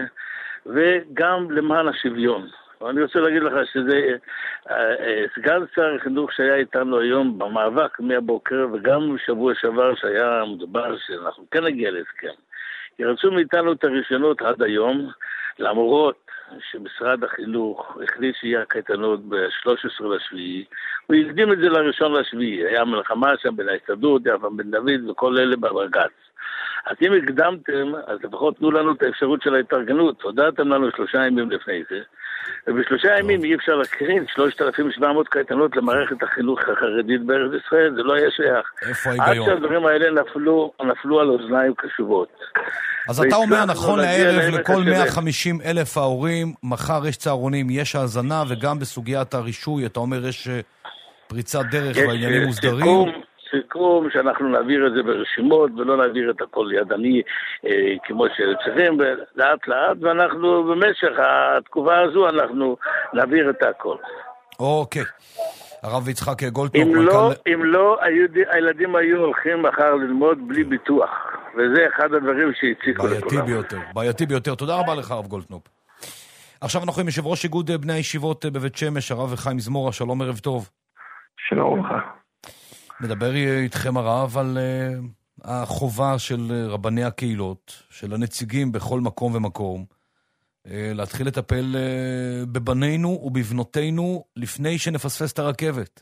וגם למען השוויון. ואני רוצה להגיד לך שזה סגן שר החינוך שהיה איתנו היום במאבק מהבוקר, וגם בשבוע שעבר שהיה מדובר שאנחנו כן נגיע להסכם. כי רצו מאיתנו את הרישיונות עד היום, למרות שמשרד החינוך החליט שיהיה קייטנות ב-שלושה עשר לשביעי, הוא הקדים את זה לראשון לשביעי, היה מלחמה שם בין ההסתדרות, יפה בן דוד וכל אלה בבג"ץ. אז אם הקדמתם, אז לפחות תנו לנו את האפשרות של ההתארגנות, הודעתם לנו שלושה ימים לפני זה, ובשלושה ימים אי אפשר להקרין שלושת אלפים ושבע מאות קייטנות למערכת החינוך החרדית בארץ ישראל, זה לא היה שייך. איפה ההיגיון? עד שהדברים האלה נפלו, נפלו על אוזניים קשובות. אז אתה אומר, נכון לערב, לכל מאה וחמישים אלף ההורים, מחר יש צהרונים, יש האזנה, וגם בסוגיית הרישוי, אתה אומר, יש פריצת דרך והעניינים מוסדרים. סיכום, סיכום שאנחנו נעביר את זה ברשימות, ולא נעביר את הכל ידני, אה, כמו שצריכים, לאט לאט, ואנחנו במשך התקופה הזו, אנחנו נעביר את הכל. אוקיי. הרב יצחק גולדטוב. אם לא, אם לא, הילדים היו הולכים מחר ללמוד בלי ביטוח, וזה אחד הדברים שהציקו לכולם. בעייתי ביותר, בעייתי ביותר. תודה רבה לך, הרב גולדטוב. עכשיו אנחנו עם יושב ראש איגוד בני הישיבות בבית שמש, הרב חיים זמורה, שלום, ערב טוב. שלום לך. מדבר איתכם הרב על uh, החובה של רבני הקהילות, של הנציגים בכל מקום ומקום, uh, להתחיל לטפל uh, בבנינו ובבנותינו לפני שנפספס את הרכבת.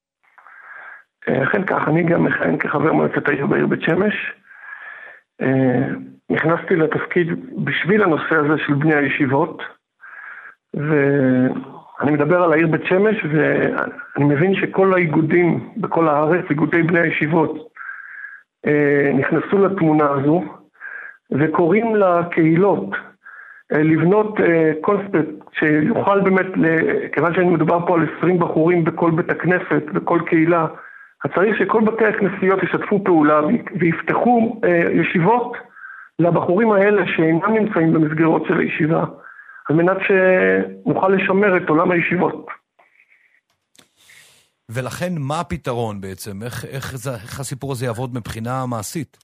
אכן כך, אני גם מכהן כחבר מועצת העיר בעיר בית שמש. Uh, נכנסתי לתפקיד בשביל הנושא הזה של בני הישיבות, ואני מדבר על העיר בית שמש, ואני מבין שכל האיגודים בכל הארץ, איגודי בני הישיבות, נכנסו לתמונה הזו, וקוראים לקהילות לבנות קונספט שיוכל באמת, כיוון שאני מדובר פה על עשרים בחורים בכל בית הכנסת, בכל קהילה, צריך שכל בתי הכנסיות ישתפו פעולה ויפתחו ישיבות לבחורים האלה שאינם נמצאים במסגרות של הישיבה, על מנת שנוכל לשמר את עולם הישיבות. ולכן מה הפתרון בעצם? איך, איך, זה, איך הסיפור הזה יעבוד מבחינה מעשית?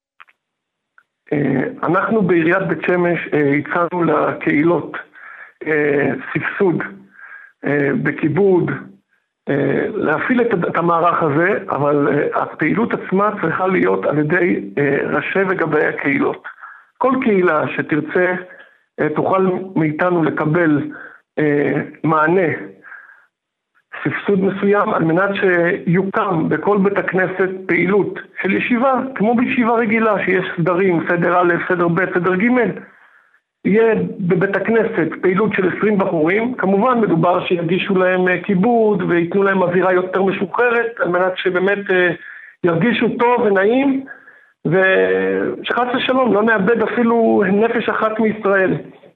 אנחנו בעיריית בית שמש הצענו לקהילות סבסוד בכיבוד, להפעיל את המערך הזה, אבל הפעילות עצמה צריכה להיות על ידי ראשי וגבי הקהילות. כל קהילה שתרצה תוכל מאיתנו לקבל אה, מענה, סבסוד מסוים, על מנת שיוקם בכל בית הכנסת פעילות של ישיבה, כמו בישיבה רגילה, שיש סדרים, סדר א', סדר ב', סדר ג', יהיה בבית הכנסת פעילות של עשרים בחורים, כמובן מדובר שיגישו להם כיבוד ויתנו להם אווירה יותר משוחררת, על מנת שבאמת אה, ירגישו טוב ונעים, ושחץ לשלום, לא נאבד אפילו נפש אחת מישראל.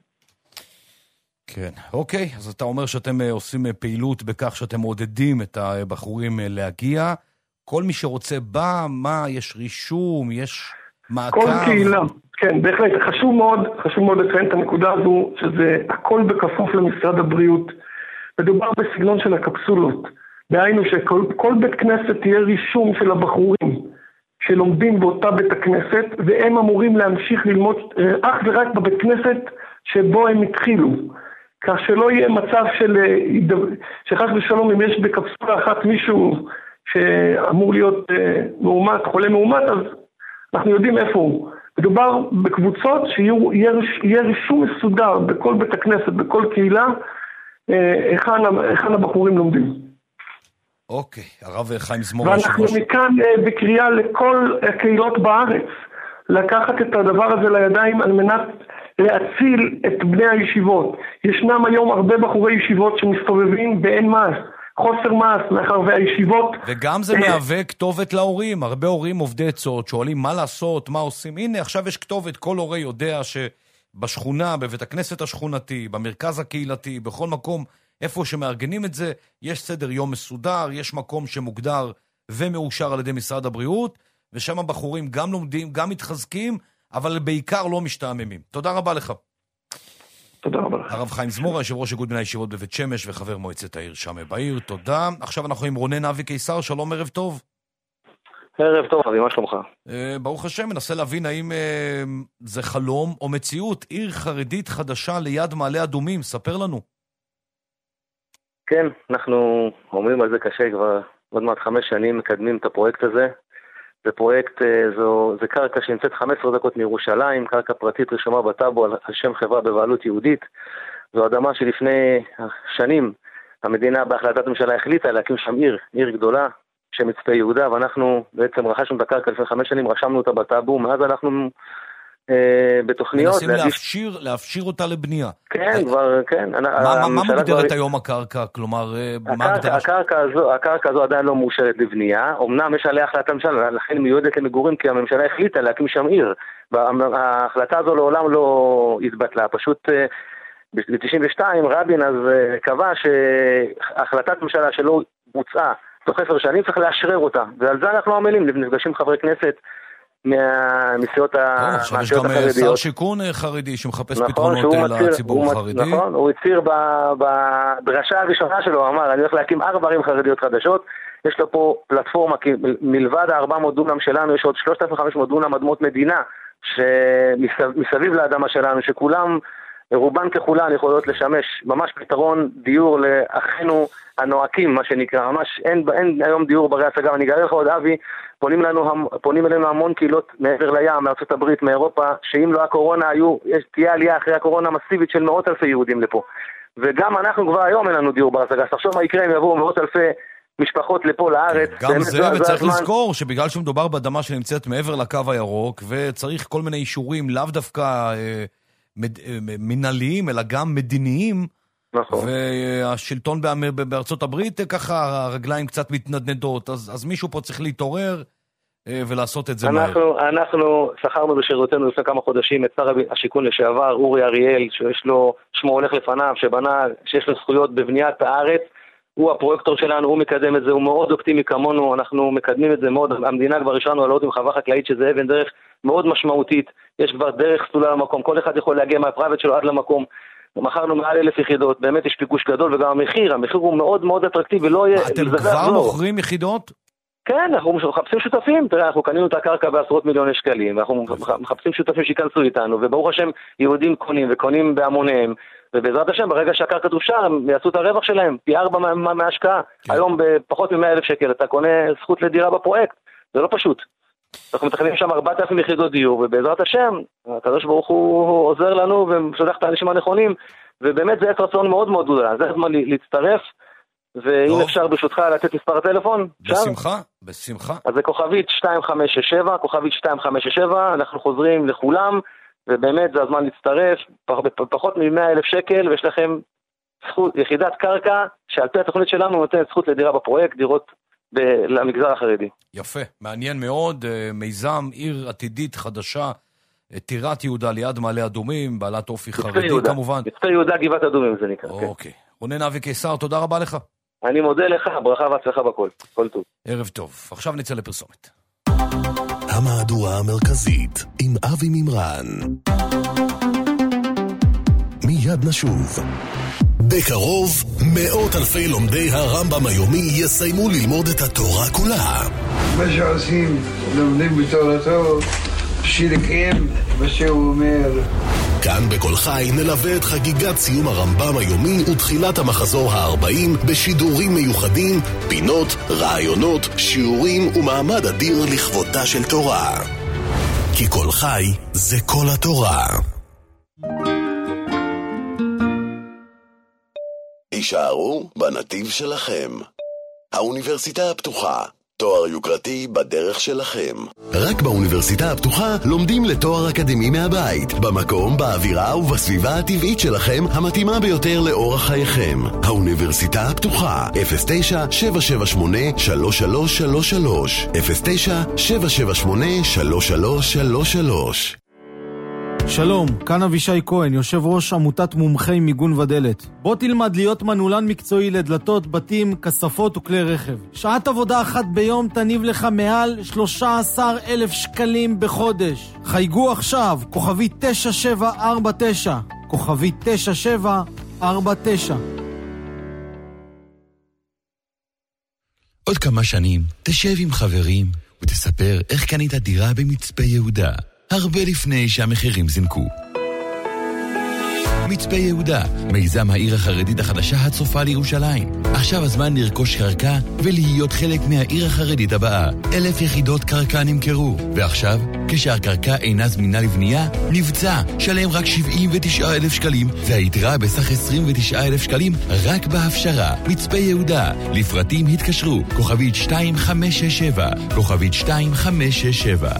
כן, אוקיי, אז אתה אומר שאתם עושים פעילות בכך שאתם מעודדים את הבחורים להגיע. כל מי שרוצה בא, מה, יש רישום, יש מעקב? כל קהילה, כן, בהחלט, חשוב מאוד, חשוב מאוד לציין את הנקודה הזו, שזה הכל בכפוף למשרד הבריאות. מדובר בסגנון של הקפסולות, דהיינו שכל כל בית כנסת תהיה רישום של הבחורים, שלומדים באותה בית הכנסת, והם אמורים להמשיך ללמוד אך ורק בבית כנסת שבו הם התחילו. כך שלא יהיה מצב של, שחס ושלום, אם יש בקפסולה אחת מישהו שאמור להיות מאומת, חולה מאומת, אז אנחנו יודעים איפה הוא. מדובר בקבוצות שיהיה רישום מסודר בכל בית הכנסת, בכל קהילה, היכן הבחורים לומדים. אוקיי, הרב חיים זמורה. ואנחנו מכאן בקריאה לכל הקהילות בארץ, לקחת את הדבר הזה לידיים על מנת להציל את בני הישיבות. ישנם היום הרבה בחורי ישיבות שמסתובבים באין מעש, חוסר מעש, מאחר והישיבות... וגם זה מהווה כתובת להורים. הרבה הורים עובדי עצות, שואלים מה לעשות, מה עושים. הנה, עכשיו יש כתובת, כל הורה יודע שבשכונה, בבית הכנסת השכונתי, במרכז הקהילתי, בכל מקום, איפה שמארגנים את זה, יש סדר יום מסודר, יש מקום שמוגדר ומאושר על ידי משרד הבריאות, ושם הבחורים גם לומדים, גם מתחזקים, אבל בעיקר לא משתעממים. תודה רבה לך. תודה רבה לך. הרב חיים זמורה, יושב ראש איגוד בני הישיבות בבית שמש וחבר מועצת העיר שם בעיר, תודה. עכשיו אנחנו עם רונן אבי קיסר, שלום, ערב טוב. ערב טוב, אבי, מה שלומך? אה, ברוך השם, מנסה להבין האם אה, זה חלום או מציאות, עיר חרדית חדשה ליד מעלה אדומים, ספר לנו. כן, אנחנו אומרים על זה קשה, כבר עוד מעט חמש שנים מקדמים את הפרויקט הזה. זה פרויקט, זו, זה קרקע שנמצאת חמש עשרה דקות מירושלים, קרקע פרטית רשומה בטאבו על שם חברה בבעלות יהודית. זו אדמה שלפני שנים המדינה בהחלטת ממשלה החליטה להקים שם עיר, עיר גדולה, שמצפה יהודה, ואנחנו בעצם רכשנו את הקרקע לפני חמש שנים, רשמנו אותה בטאבו, מאז אנחנו אה, בתוכניות. מנסים להגיש... להפשיר, להפשיר אותה לבנייה. כן, כבר, כן. מה, מה, מה מוגדרת כבר... היום הקרקע? כלומר, הקרקע, מה הגדרה? הקרקע הזו, הקרקע הזו עדיין לא מאושרת לבנייה, אמנם יש עליה החלטה ממשלה, לכן מיועדת למגורים, כי הממשלה החליטה להקים שם עיר. ההחלטה הזו לעולם לא התבטלה, פשוט ב-תשעים ושתיים רבין אז קבע שהחלטת ממשלה שלא בוצעה תוך עשר שנים צריך לאשרר אותה, ועל זה אנחנו עמלים, נפגשים חברי כנסת מהנסיעות החרדיות. עכשיו יש גם שר שיכון חרדי שמחפש פתרונות לציבור החרדי. נכון, הוא הצהיר בדרשה הראשונה שלו, אמר, אני הולך להקים ארבע ערים חרדיות חדשות, יש לו פה פלטפורמה, כי מלבד ה-ארבע מאות דונם שלנו, יש עוד שלושת אלפים וחמש מאות דונם אדמות מדינה, שמסביב לאדמה שלנו, שכולם, רובן ככולן יכולות לשמש ממש פתרון דיור לאחינו הנועקים, מה שנקרא, ממש אין, אין היום דיור ברי השגה, ואני אגלה לך עוד אבי, פונים, לנו, פונים אלינו המון קהילות מעבר לים, מארצות הברית, מאירופה, שאם לא הקורונה היו, יש, תהיה עלייה אחרי הקורונה מסיבית של מאות אלפי יהודים לפה. וגם אנחנו כבר היום אין לנו דיור בר השגה, תחשוב מה יקרה אם יבואו מאות אלפי משפחות לפה לארץ. גם זה, וצריך לזכור שבגלל שמדובר באדמה שנמצאת מעבר לקו הירוק, וצריך כל מיני אישורים, לאו דווקא אה, מד, אה, מנהליים, אלא גם מדיניים, נכון. והשלטון בארצות הברית ככה הרגליים קצת מתנדנדות, אז, אז מישהו פה צריך להתעורר ולעשות את זה אנחנו, מהר. אנחנו שכרנו בשירותנו לפני כמה חודשים את שר השיכון לשעבר, אורי אריאל, שיש לו, שמו הולך לפניו, שבנה, שיש לו זכויות בבניית הארץ, הוא הפרויקטור שלנו, הוא מקדם את זה, הוא מאוד אופטימי כמונו, אנחנו מקדמים את זה מאוד, המדינה כבר ראשנו על עוד עם חווה חקלאית שזה אבן דרך מאוד משמעותית, יש כבר דרך סטולה למקום, כל אחד יכול להגיע מהפרייבט שלו עד למקום, מכרנו מעל אלף יחידות, באמת יש ביקוש גדול, וגם המחיר, המחיר הוא מאוד מאוד אטרקטיבי, לא יהיה... אתם כבר מוכרים יחידות? כן, אנחנו מחפשים שותפים, תראה, אנחנו קנינו את הקרקע בעשרות מיליוני שקלים, ואנחנו מחפשים שותפים שיכנסו איתנו, וברוך השם, יהודים קונים וקונים בהמוניהם, ובעזרת השם, ברגע שהקרקע תופשר, הם יעשו את הרווח שלהם, פי ארבע מההשקעה, היום בפחות מ-מאה אלף שקל, אתה קונה זכות לדירה בפרויקט, זה לא פשוט. אנחנו מתכננים שם ארבעת אלפים יחידות דיור, ובעזרת השם, הקדוש ברוך הוא עוזר לנו ושולח את האנשים הנכונים, ובאמת זה עת רצון מאוד מאוד גדולה. זה הזמן להצטרף, ואם אפשר ברשותך לתת מספר הטלפון, בשמחה, בשמחה. אז זה כוכבית שתיים חמש שש שבע, כוכבית שתיים חמש שש שבע, אנחנו חוזרים לכולם, ובאמת זה הזמן להצטרף, פחות מ-מאה אלף שקל, ויש לכם זכות, יחידת קרקע, שעל פי התוכנית שלנו נותנת זכות לדירה בפרויקט, דירות ב- למגזר החרדי. יפה, מעניין מאוד, מיזם עיר עתידית חדשה, טירת יהודה ליד מעלה אדומים, בעלת אופי חרדי יהודה. כמובן. מצפה יהודה גבעת אדומים זה נקרא. אוקיי. כן. רונן אבי קיסר, תודה רבה לך. אני מודה לך, ברכה והצלחה בכל. כל טוב. ערב טוב. עכשיו נצא לפרסומת. המהדורה המרכזית עם אבי מימרן. מיד נשוב. בקרוב, מאות אלפי לומדי הרמב"ם היומי יסיימו ללמוד את התורה כולה. מה שעושים, לומדים בתורתו, שילקים, מה שהוא אומר. כאן בכל חי נלווה את חגיגת סיום הרמב"ם היומי ותחילת המחזור הארבעים בשידורים מיוחדים, פינות, רעיונות, שיעורים ומעמד אדיר לכבודה של תורה. כי כל חי זה כל התורה. הישארו בנתיב שלכם. האוניברסיטה הפתוחה, תואר יוקרתי בדרך שלכם. רק באוניברסיטה הפתוחה לומדים לתואר אקדמי מהבית, במקום, באווירה ובסביבה הטבעית שלכם המתאימה ביותר לאורח חייכם. האוניברסיטה הפתוחה, אפס תשע שבע שבע שמונה שלוש שלוש שלוש שלוש, אפס תשע שבע שבע שמונה שלוש שלוש שלוש שלוש. שלום, כאן אבישי כהן, יושב ראש עמותת מומחי מיגון ודלת. בוא תלמד להיות מנעולן מקצועי לדלתות, בתים, כספות וכלי רכב. שעת עבודה אחת ביום תניב לך מעל שלושה עשר אלף שקלים בחודש. חייגו עכשיו, כוכבי תשע שבע ארבע תשע, כוכבי תשע שבע ארבע תשע. עוד כמה שנים תשב עם חברים ותספר איך קנית דירה במצפה יהודה. הרבה לפני שהמחירים זינקו. מצפה יהודה, מיזם העיר החרדית החדשה הצופה לירושלים. עכשיו הזמן לרכוש קרקע ולהיות חלק מהעיר החרדית הבאה. אלף יחידות קרקע נמכרו, ועכשיו, כשהקרקע אינה זמינה לבנייה, נבצע, שלם רק שבעים ותשעה אלף שקלים, והיתרה בסך עשרים ותשעה אלף שקלים רק בהפשרה. מצפה יהודה, לפרטים התקשרו, כוכבית שתיים חמש שש שבע, כוכבית שתיים חמש שש שבע.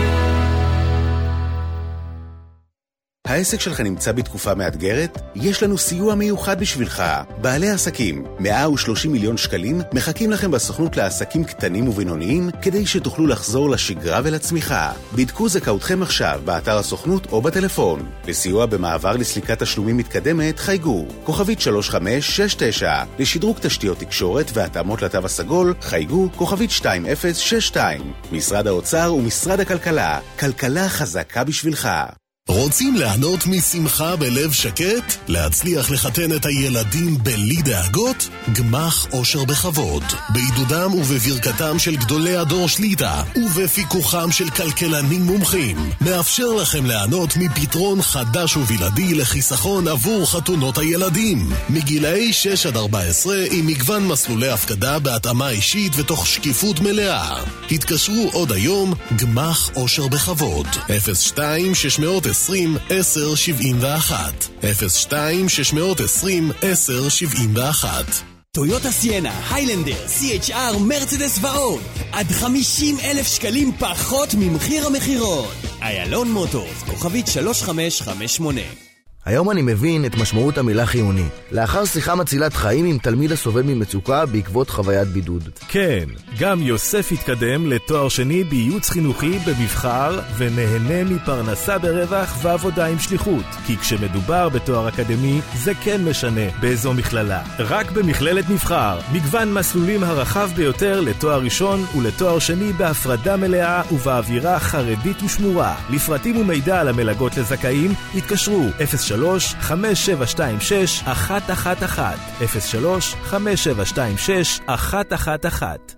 העסק שלך נמצא בתקופה מאתגרת? יש לנו סיוע מיוחד בשבילך. בעלי עסקים, מאה ושלושים מיליון שקלים מחכים לכם בסוכנות לעסקים קטנים ובינוניים כדי שתוכלו לחזור לשגרה ולצמיחה. בדקו זכאותכם עכשיו באתר הסוכנות או בטלפון. לסיוע במעבר לסליקת תשלומים מתקדמת חייגו כוכבית שלוש חמש שש תשע. לשדרוג תשתיות תקשורת והתאמות לתו הסגול חייגו כוכבית שתיים אפס שש שתיים. משרד האוצר ומשרד הכלכלה, כלכלה חזקה בשבילך. רוצים ליהנות משמחה בלב שקט? להצליח לחתן את הילדים בלי דאגות? גמח אושר בכבוד. בעידודם ובברכתם של גדולי הדור שליטה ובפיקוחם של כלכלנים מומחים מאפשר לכם ליהנות מפתרון חדש ובלעדי לחיסכון עבור חתונות הילדים מגילאי שש עד ארבע עשרה עם מגוון מסלולי הפקדה בהתאמה אישית ותוך שקיפות מלאה. התקשרו עוד היום, גמח אושר בכבוד. אפס שתיים שש עשרים עשר שבעים ואחת, אפס שתיים שש עשרים עשר שבעים ואחת. טויוטה סיינה, היילנדר, סי אייץ' אר, מרצדס ועוד עד חמישים אלף שקלים פחות ממחיר המחירות. איילון מוטורס, כוכבית שלוש חמש חמש שמונה. היום אני מבין את משמעות המילה חיוני. לאחר שיחה מצילת חיים עם תלמיד הסובל ממצוקה בעקבות חוויית בידוד. כן, גם יוסף התקדם לתואר שני בייעוץ חינוכי במבחר ונהנה מפרנסה ברווח ועבודה עם שליחות. כי כשמדובר בתואר אקדמי זה כן משנה באיזו מכללה. רק במכללת מבחר, מגוון מסלולים הרחב ביותר לתואר ראשון ולתואר שני בהפרדה מלאה ובאווירה חרדית ושמורה. לפרטים ומידע על המלגות לזכאים התקשרו אפס שלוש חמש שבע שתיים שש אחת אחת אחת, אפס שלוש חמש שבע שתיים שש אחת אחת אחת.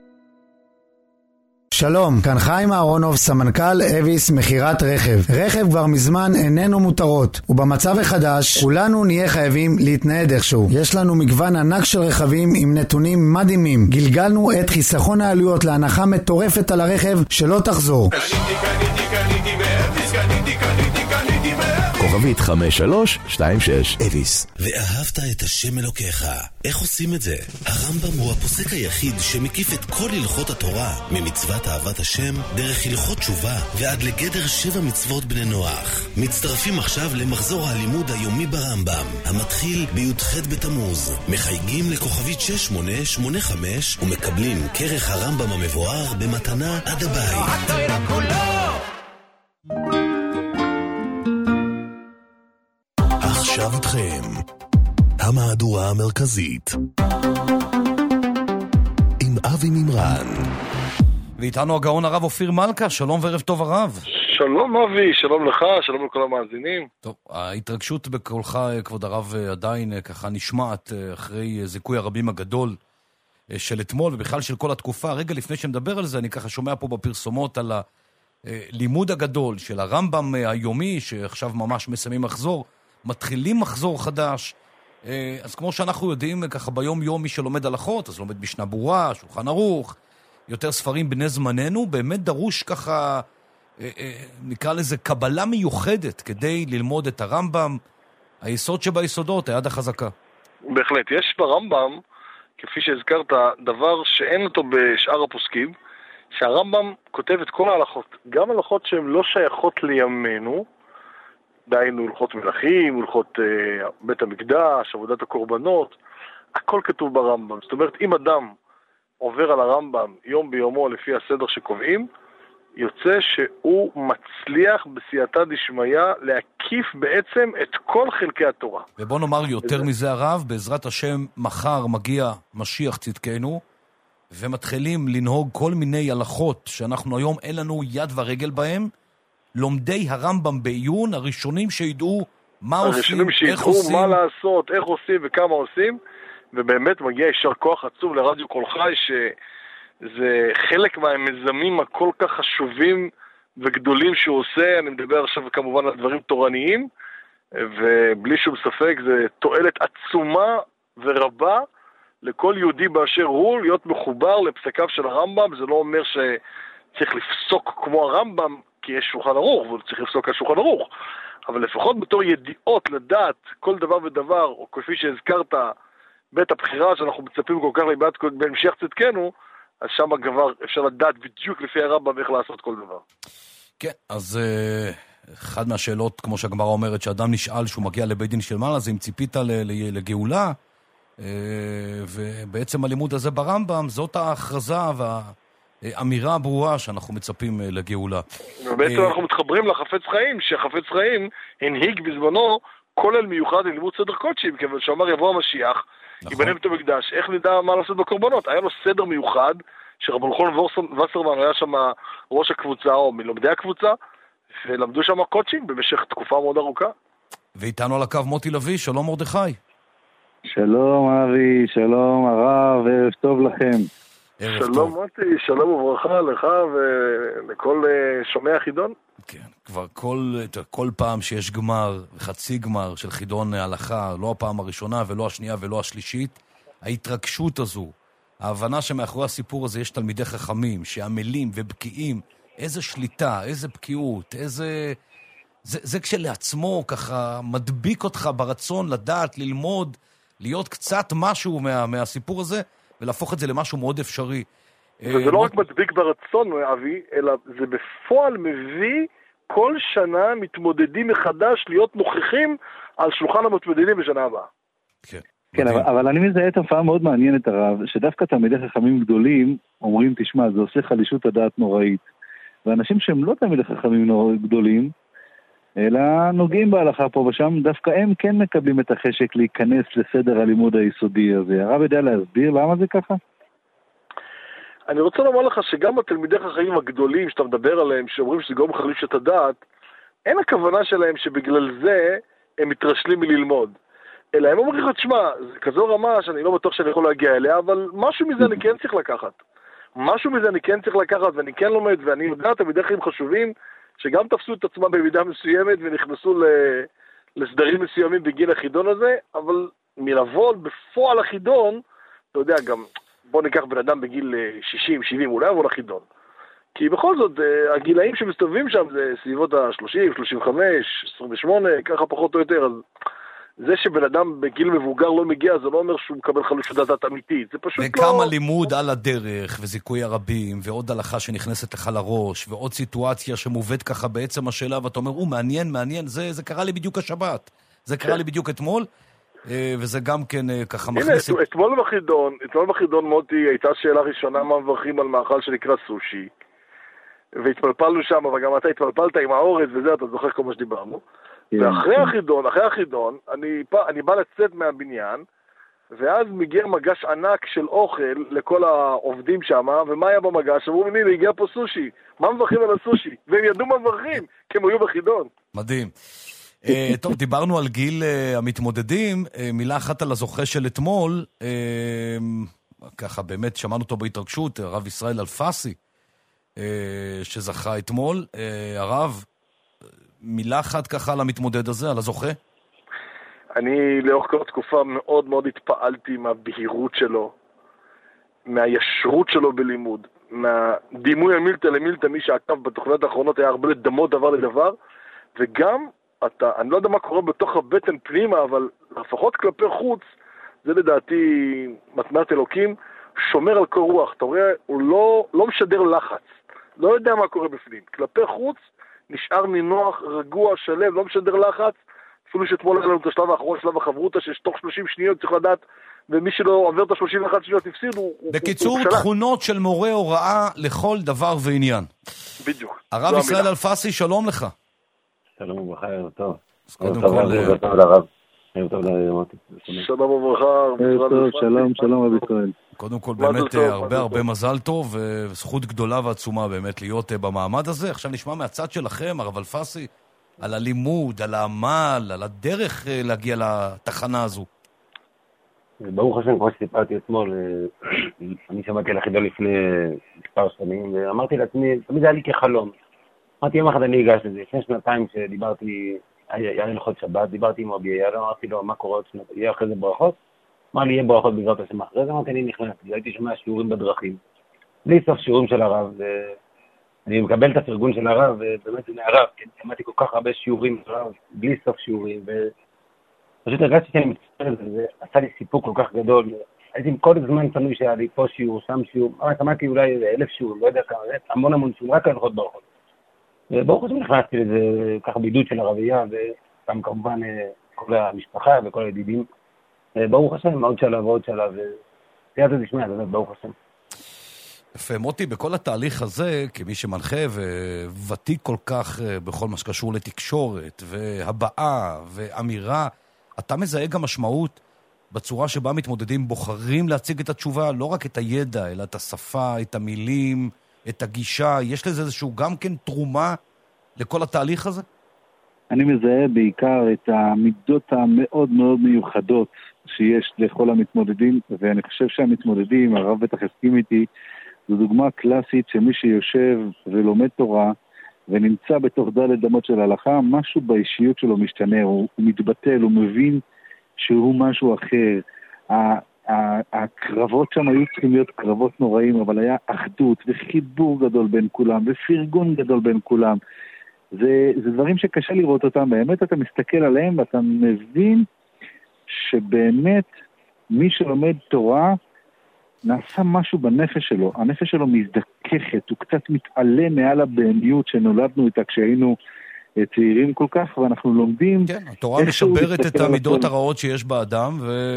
שלום, כאן חיים אהרונוב, סמנכ"ל אביס מחירת רכב. רכב כבר מזמן איננו מותרות, ובמצב החדש כולנו נהיה חייבים להתנהד איכשהו. יש לנו מגוון ענק של רכבים עם נתונים מדהימים. גלגלנו את חיסכון העלויות להנחה מטורפת על הרכב שלא תחזור. קניתי, קניתי, קניתי באביס, קניתי, קניתי, קניתי באביס. כוכבית חמש שלוש שתיים שש. אביס. ואהבת את השם אלוקיך. איך עושים את זה? הרמב"ם הוא הפוסק היחיד שמקיף את כל הלכות התורה, ממצוות אהבת השם, דרך הלכות תשובה ועד לגדר שבע מצוות בני נוח. מצטרפים עכשיו למחזור הלימוד היומי ברמב"ם, המתחיל בי"ח בתמוז. מחייגים לכוכבית שש שמונה שמונה חמש ומקבלים כרך הרמב"ם המבואר במתנה עד הבית. עכשיו איתכם המהדורה המרכזית עם אבי מימרן. ואיתנו הגאון הרב אופיר מלכה. שלום וערב טוב הרב. שלום אבי, שלום לך, שלום לכל המאזינים. טוב, ההתרגשות בקולך כבוד הרב עדיין ככה נשמעת אחרי זיכוי הרבים הגדול של אתמול ובכלל של כל התקופה. רגע לפני שנדבר על זה, אני ככה שומע פה בפרסומות על הלימוד הגדול של הרמב"ם היומי שעכשיו ממש מסיימים מחזור, מתחילים מחזור חדש. אז כמו שאנחנו יודעים ככה ביום יום מי שלומד הלכות אז לומד משנה ברורה, שולחן ערוך, יותר ספרים בני זמננו. באמת דרוש ככה נקרא לזה קבלה מיוחדת כדי ללמוד את הרמב"ם, היסוד שביסודות, היד החזקה. בהחלט, יש ברמב"ם כפי שהזכרת דבר שאין אותו בשאר הפוסקים, שהרמב"ם כותב את כל ההלכות, גם הלכות שהן לא שייכות לימינו, דהיינו הלכות מלכים, הלכות אה, בית המקדש, עבודת הקורבנות, הכל כתוב ברמב"ם. זאת אומרת, אם אדם עובר על הרמב"ם יום ביומו לפי הסדר שקובעים, יוצא שהוא מצליח בסייעתא דשמיא להקיף בעצם את כל חלקי התורה. ובוא נאמר יותר וזה... מזה הרב, בעזרת השם מחר מגיע משיח צדקנו, ומתחילים לנהוג כל מיני הלכות שאנחנו היום אין לנו יד ורגל בהם, לומדי הרמב"ם בעיון, הראשונים שידעו מה עושים, איך עושים. מה לעשות, איך עושים וכמה עושים, ובאמת מגיע יישר כוח עצוב לרדיו כל חי, שזה חלק מהמיזמים הכל כך חשובים וגדולים שהוא עושה. אני מדבר עכשיו כמובן על דברים תורניים, ובלי שום ספק זה תועלת עצומה ורבה לכל יהודי באשר הוא להיות מחובר לפסקיו של הרמב"ם. זה לא אומר שצריך לפסוק כמו הרמב"ם, כי יש שולחן ערוך, והוא צריך לפסוק על שולחן ערוך. אבל לפחות בתור ידיעות לדעת כל דבר ודבר, או כפי שהזכרת, בית הבחירה שאנחנו מצפים כל כך לבית בהמשך צדקנו, אז שם כבר אפשר לדעת בדיוק לפי הרמב"ם איך לעשות כל דבר. כן, אז אחד מהשאלות, כמו שהגמרא אומרת, שאדם נשאל שהוא מגיע לבית דין של מעלה, זה אם ציפית לגאולה, ובעצם הלימוד הזה ברמב"ם, זאת ההכרזה והאמירה הברורה שאנחנו מצפים לגאולה. ובעצם אנחנו מתחברים לחפץ חיים, שחפץ חיים הנהיג בזמנו כולל מיוחד ללימוד סדר קודשים, כיוון שאמר יבוא המשיח, ייבנה בית המקדש, איך נדע מה לעשות בקורבנות? היה לו סדר מיוחד, שרב אלחנן וסרמן היה שם ראש הקבוצה או מלומדי הקבוצה, ולמדו שם קודשים במשך תקופה מאוד ארוכה. ואיתנו על הקו מוטי לוי, שלום מרדכי. שלום אבי, שלום הרב, ערב טוב לכם. שלום מוטי, שלום וברכה לך ולכל שומע חידון. כן, כבר כל, כל פעם שיש גמר, חצי גמר של חידון הלכה, לא הפעם הראשונה ולא השנייה ולא השלישית, ההתרגשות הזו, ההבנה שמאחורי הסיפור הזה יש תלמידי חכמים, שעמלים ובקיאים, איזה שליטה, איזה בקיאות, איזה... זה, זה כשלעצמו ככה מדביק אותך ברצון לדעת, ללמוד, להיות קצת משהו מה, מהסיפור הזה, ולהפוך את זה למשהו מאוד אפשרי. וזה לא רק מדביק ברצון, אבי, אלא זה בפועל מביא כל שנה מתמודדים מחדש להיות נוכחים על שולחן המתמודדים בשנה הבאה. כן. כן, אבל, אבל אני מזהה תופעה מאוד מעניינת הרב, שדווקא תלמידי חכמים גדולים אומרים, תשמע, זה עושה חלישות הדעת נוראית. ואנשים שהם לא תלמידי חכמים גדולים, אלא נוגעים בהלכה פה ושם, דווקא הם כן מקבלים את החשק להיכנס לסדר הלימוד היסודי הזה. הרב יודע להסביר למה זה ככה? אני רוצה לומר לך שגם התלמידי חכמים הגדולים שאתה מדבר עליהם, שאומרים שזה גורם חלישות הדעת, אין הכוונה שלהם שבגלל זה הם מתרשלים מללמוד. אלא הם אומרים לך, תשמע, זה כזו רמה שאני לא בטוח שאני יכול להגיע אליה, אבל משהו מזה אני כן צריך לקחת. משהו מזה אני כן צריך לקחת, ואני כן לומד, ואני יודע, תלמידי חכמים חשובים, שגם תפסו את עצמם במידה מסוימת, ונכנסו לסדרים מסוימים בגיל החידון הזה, אבל מלבוא בפועל החידון, אתה יודע, גם בוא ניקח בן אדם בגיל שישים שבעים, אולי יבוא לחידון. כי בכל זאת, הגילאים שמסתובבים שם זה סביבות ה-שלושים, שלושים וחמש, עשרים ושמונה, ככה פחות או יותר, אז זה שבן אדם בגיל מבוגר לא מגיע, זה לא אומר שהוא מקבל חלישות דעת אמיתית, זה פשוט וכמה לא... וכמה לימוד על הדרך, וזיכוי הרבים, ועוד הלכה שנכנסת לך לראש, ועוד סיטואציה שמובאת ככה בעצם השאלה, ואתה אומר, הוא מעניין, מעניין, זה, זה קרה לי בדיוק השבת, זה קרה לי בדיוק אתמול, וזה גם כן ככה מכניס... הנה, אתמול בחידון, אתמול בחידון מוטי, הייתה שאלה ראשונה, מה מברכים על מאכל שנקרא סושי, והתפלפלנו שם, אבל גם אתה התפלפלת עם האורז וזה, אתה זוכר כל מה שדיברנו. ואחרי החידון, אחרי החידון, אני, אני בא לצאת מהבניין, ואז מגיע מגש ענק של אוכל לכל העובדים שם, ומה היה במגש? אמרו לי, הגיע פה סושי. מה מברכים על הסושי? והם ידעו מה מברכים, כי הם היו בחידון. מדהים. uh, טוב, דיברנו על גיל uh, המתמודדים, uh, מילה אחת על הזוכה של אתמול, uh, ככה באמת שמענו אותו בהתרגשות, הרב ישראל אלפסי, uh, שזכה אתמול. Uh, הרב, מילה אחת ככה על המתמודד הזה, על הזוכה? אני לאורך כל התקופה מאוד מאוד התפעלתי מהבהירות שלו, מהישרות שלו בלימוד, מהדימוי המילתא למילתא, מי שעקב בתוכניות האחרונות היה הרבה לדמות דבר לדבר, וגם, אתה, אני לא יודע מה קורה בתוך הבטן פנימה, אבל לפחות כלפי חוץ, זה לדעתי מתנת אלוקים, שומר על קור רוח, אתה רואה, הוא לא, לא משדר לחץ, לא יודע מה קורה בפנים. כלפי חוץ, נשאר נינוח, רגוע, שלב, לא משדר לחץ, אפילו שאתמול היה לנו את השלב האחרון, שלב החברותה, שתוך שלושים שניות צריך לדעת, ומי שלא עובר את ה-שלושים ואחת שניות הפסיד, הוא... בקיצור, הוא תכונות של מורה הוראה לכל דבר ועניין. בדיוק. הרב ישראל אלפסי, שלום לך. שלום וברכה, ערב טוב. אז קודם כל... ערב טוב לרב. ערב טוב לרמותי. שלום וברכה. ערב טוב, שלום, שלום רב ישראל. קודם כל, באמת הרבה הרבה מזל טוב, וזכות גדולה ועצומה באמת להיות במעמד הזה. עכשיו נשמע מהצד שלכם, הרב אלפסי, על הלימוד, על העמל, על הדרך להגיע לתחנה הזו. ברוך השם, כמו שסיפרתי אתמול, אני שמעתי על החידון לפני מספר שנים, ואמרתי לעצמי, תמיד היה לי כחלום. אמרתי, יום אחד אני אגש לזה. לפני שנתיים שדיברתי, היה לי לחוד שבת, דיברתי עם רבי יאללה, אמרתי לו, מה קורה עוד שנת, יהיה אחרי זה ברכות? אמר לי, יהיה ברכות בעזרת השם. אחרי זה אמרתי, אני נכנסתי, הייתי שומע שיעורים בדרכים. בלי סוף שיעורים של הרב, אני מקבל את הפרגון של הרב, ובאמת זה מהרב, כי שמעתי כל כך הרבה שיעורים של הרב, בלי סוף שיעורים, ופשוט הרגשתי שאני מצטער, וזה עשה לי סיפוק כל כך גדול. הייתי עם כל זמן פנוי שהיה לי פה שיעור, שם שיעור, אבל שמעתי אולי אלף שיעור, לא יודע כמה, המון המון שיעור, רק הלכות ברכות. וברוך השם נכנסתי לזה ככה בעידוד של הרבייה, וגם כמובן כל המשפחה וכל הידידים. ברוך השם, עוד שלב ועוד שלב, וסייעתא דשמיא, באמת, ברוך השם. יפה, מוטי, בכל התהליך הזה, כמי שמנחה וותיק כל כך בכל מה שקשור לתקשורת והבעה ואמירה, אתה מזהה גם משמעות בצורה שבה מתמודדים בוחרים להציג את התשובה, לא רק את הידע, אלא את השפה, את המילים, את הגישה. יש לזה איזשהו גם כן תרומה לכל התהליך הזה? אני מזהה בעיקר את המידות המאוד מאוד מיוחדות שיש לכל המתמודדים, ואני חושב שהמתמודדים, הרב בטח הסכים איתי, זו דוגמה קלאסית שמי שיושב ולומד תורה ונמצא בתוך דלת אמות של הלכה, משהו באישיות שלו משתנה, הוא, הוא מתבטל, הוא מבין שהוא משהו אחר. הקרבות שם היו צריכים להיות קרבות נוראים, אבל היה אחדות וחיבור גדול בין כולם ופרגון גדול בין כולם. זה, זה דברים שקשה לראות אותם, באמת אתה מסתכל עליהם ואתה מבין שבאמת מי שלומד תורה נעשה משהו בנפש שלו, הנפש שלו מזדככת, הוא קצת מתעלה מעל הבהמיות שנולדנו איתה כשהיינו צעירים כל כך, ואנחנו לומדים... כן, התורה משברת את המידות הרעות שיש באדם,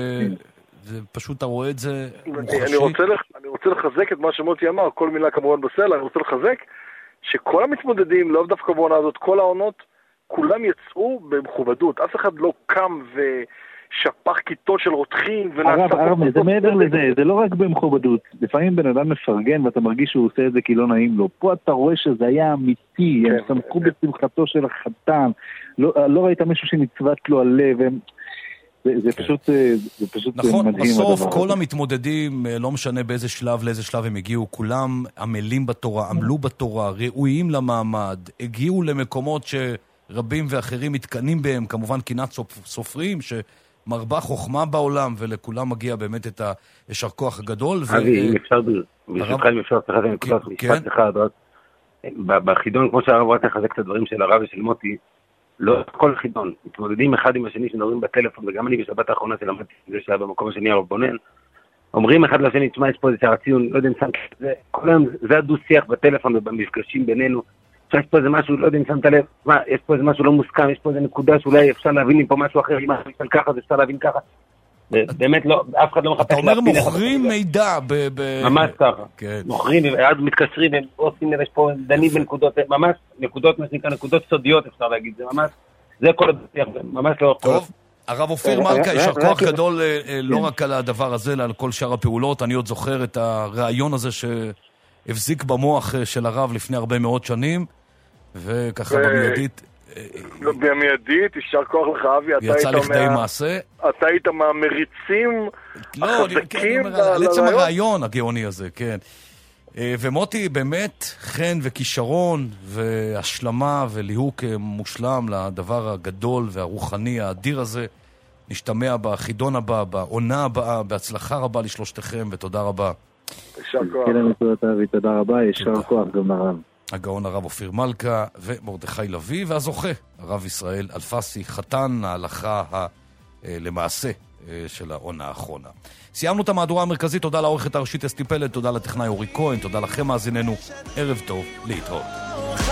ופשוט אתה רואה את זה מוחשי. אני רוצה לחזק את מה שמוטי אמר, כל מילה כמובן בסלע, אני רוצה לחזק שכל המתמודדים, לא דווקא בעונה הזאת, כל העונות, כולם יצאו במכובדות, אף אחד לא קם ו... שפך כיתות של רותחים הרב, הרב, זה מעבר לזה, זה לא רק במכובדות. לפעמים בן אדם מפרגן ואתה מרגיש שהוא עושה את זה כי לא נעים לו. פה אתה רואה שזה היה אמיתי, הם שמחו בשמחתו של החתן, לא ראית משהו שנצבט לו הלב, זה פשוט מדהים. נכון, בסוף כל המתמודדים, לא משנה באיזה שלב, לאיזה שלב הם הגיעו, כולם עמלים בתורה, עמלו בתורה, ראויים למעמד, הגיעו למקומות שרבים ואחרים מתקנים בהם, כמובן קינת סופרים, ש... מרבה חוכמה בעולם, ולכולם מגיע באמת את הישר כוח הגדול. אבי, אם אפשר, ברשותך אם אפשר, צריך לזה נקודת משפט אחד, בחידון, כמו שהרב רק לחזק את הדברים של הרב ושל מוטי, לא כל חידון, מתמודדים אחד עם השני שנדברים בטלפון, וגם אני בשבת האחרונה שלמדתי, זה שהיה במקום השני הרב בונן, אומרים אחד לשני, תשמע, יש פה איזה שערציון, לא יודע אם שמת, זה הדו-שיח בטלפון ובמפגשים בינינו, יש פה איזה משהו, לא יודע אם שמת לב, מה, יש פה איזה משהו לא מוסכם, יש פה איזה נקודה שאולי אפשר להבין לי פה משהו אחר, אם אנחנו נשאל ככה, אז אפשר להבין ככה. באמת לא, אף אחד לא מחפש להבין. אתה אומר מוכרים מידע ב... ממש ככה. מוכרים, ועד מתקשרים, והם עושים לב, יש פה דנים בנקודות, ממש נקודות, מה שנקרא, נקודות סודיות, אפשר להגיד, זה ממש, זה כל הדו-שיח, ממש לא... טוב, הרב אופיר מלכה, יישר כוח גדול לא רק על הדבר הזה, אלא על כל שאר הפעולות. אני עוד זוכר את הרעיון הזה שהבזיק במוח של הרב לפני הרבה מאוד שנים, וככה במיידית... במיידית, יישר כוח לך אבי, יצא לכדי מעשה. אתה היית מהמריצים החזקים על עצם הרעיון הגאוני הזה, כן. ומוטי באמת חן וכישרון והשלמה וליהוק מושלם לדבר הגדול והרוחני האדיר הזה. נשתמע בחידון הבא, בעונה הבאה, בהצלחה רבה לשלושתכם, ותודה רבה. יישר כוח. תודה רבה, יישר כוח גם לרב. הגאון הרב אופיר מלכה ומרדכי לוי, והזוכה, הרב ישראל אלפסי, חתן ההלכה ה, למעשה של העונה האחרונה. סיימנו את המהדורה המרכזית, תודה לעורכת הראשית אסתי פלד, תודה לטכנאי אורי כהן, תודה לכם מאזיננו, ערב טוב, להתראות.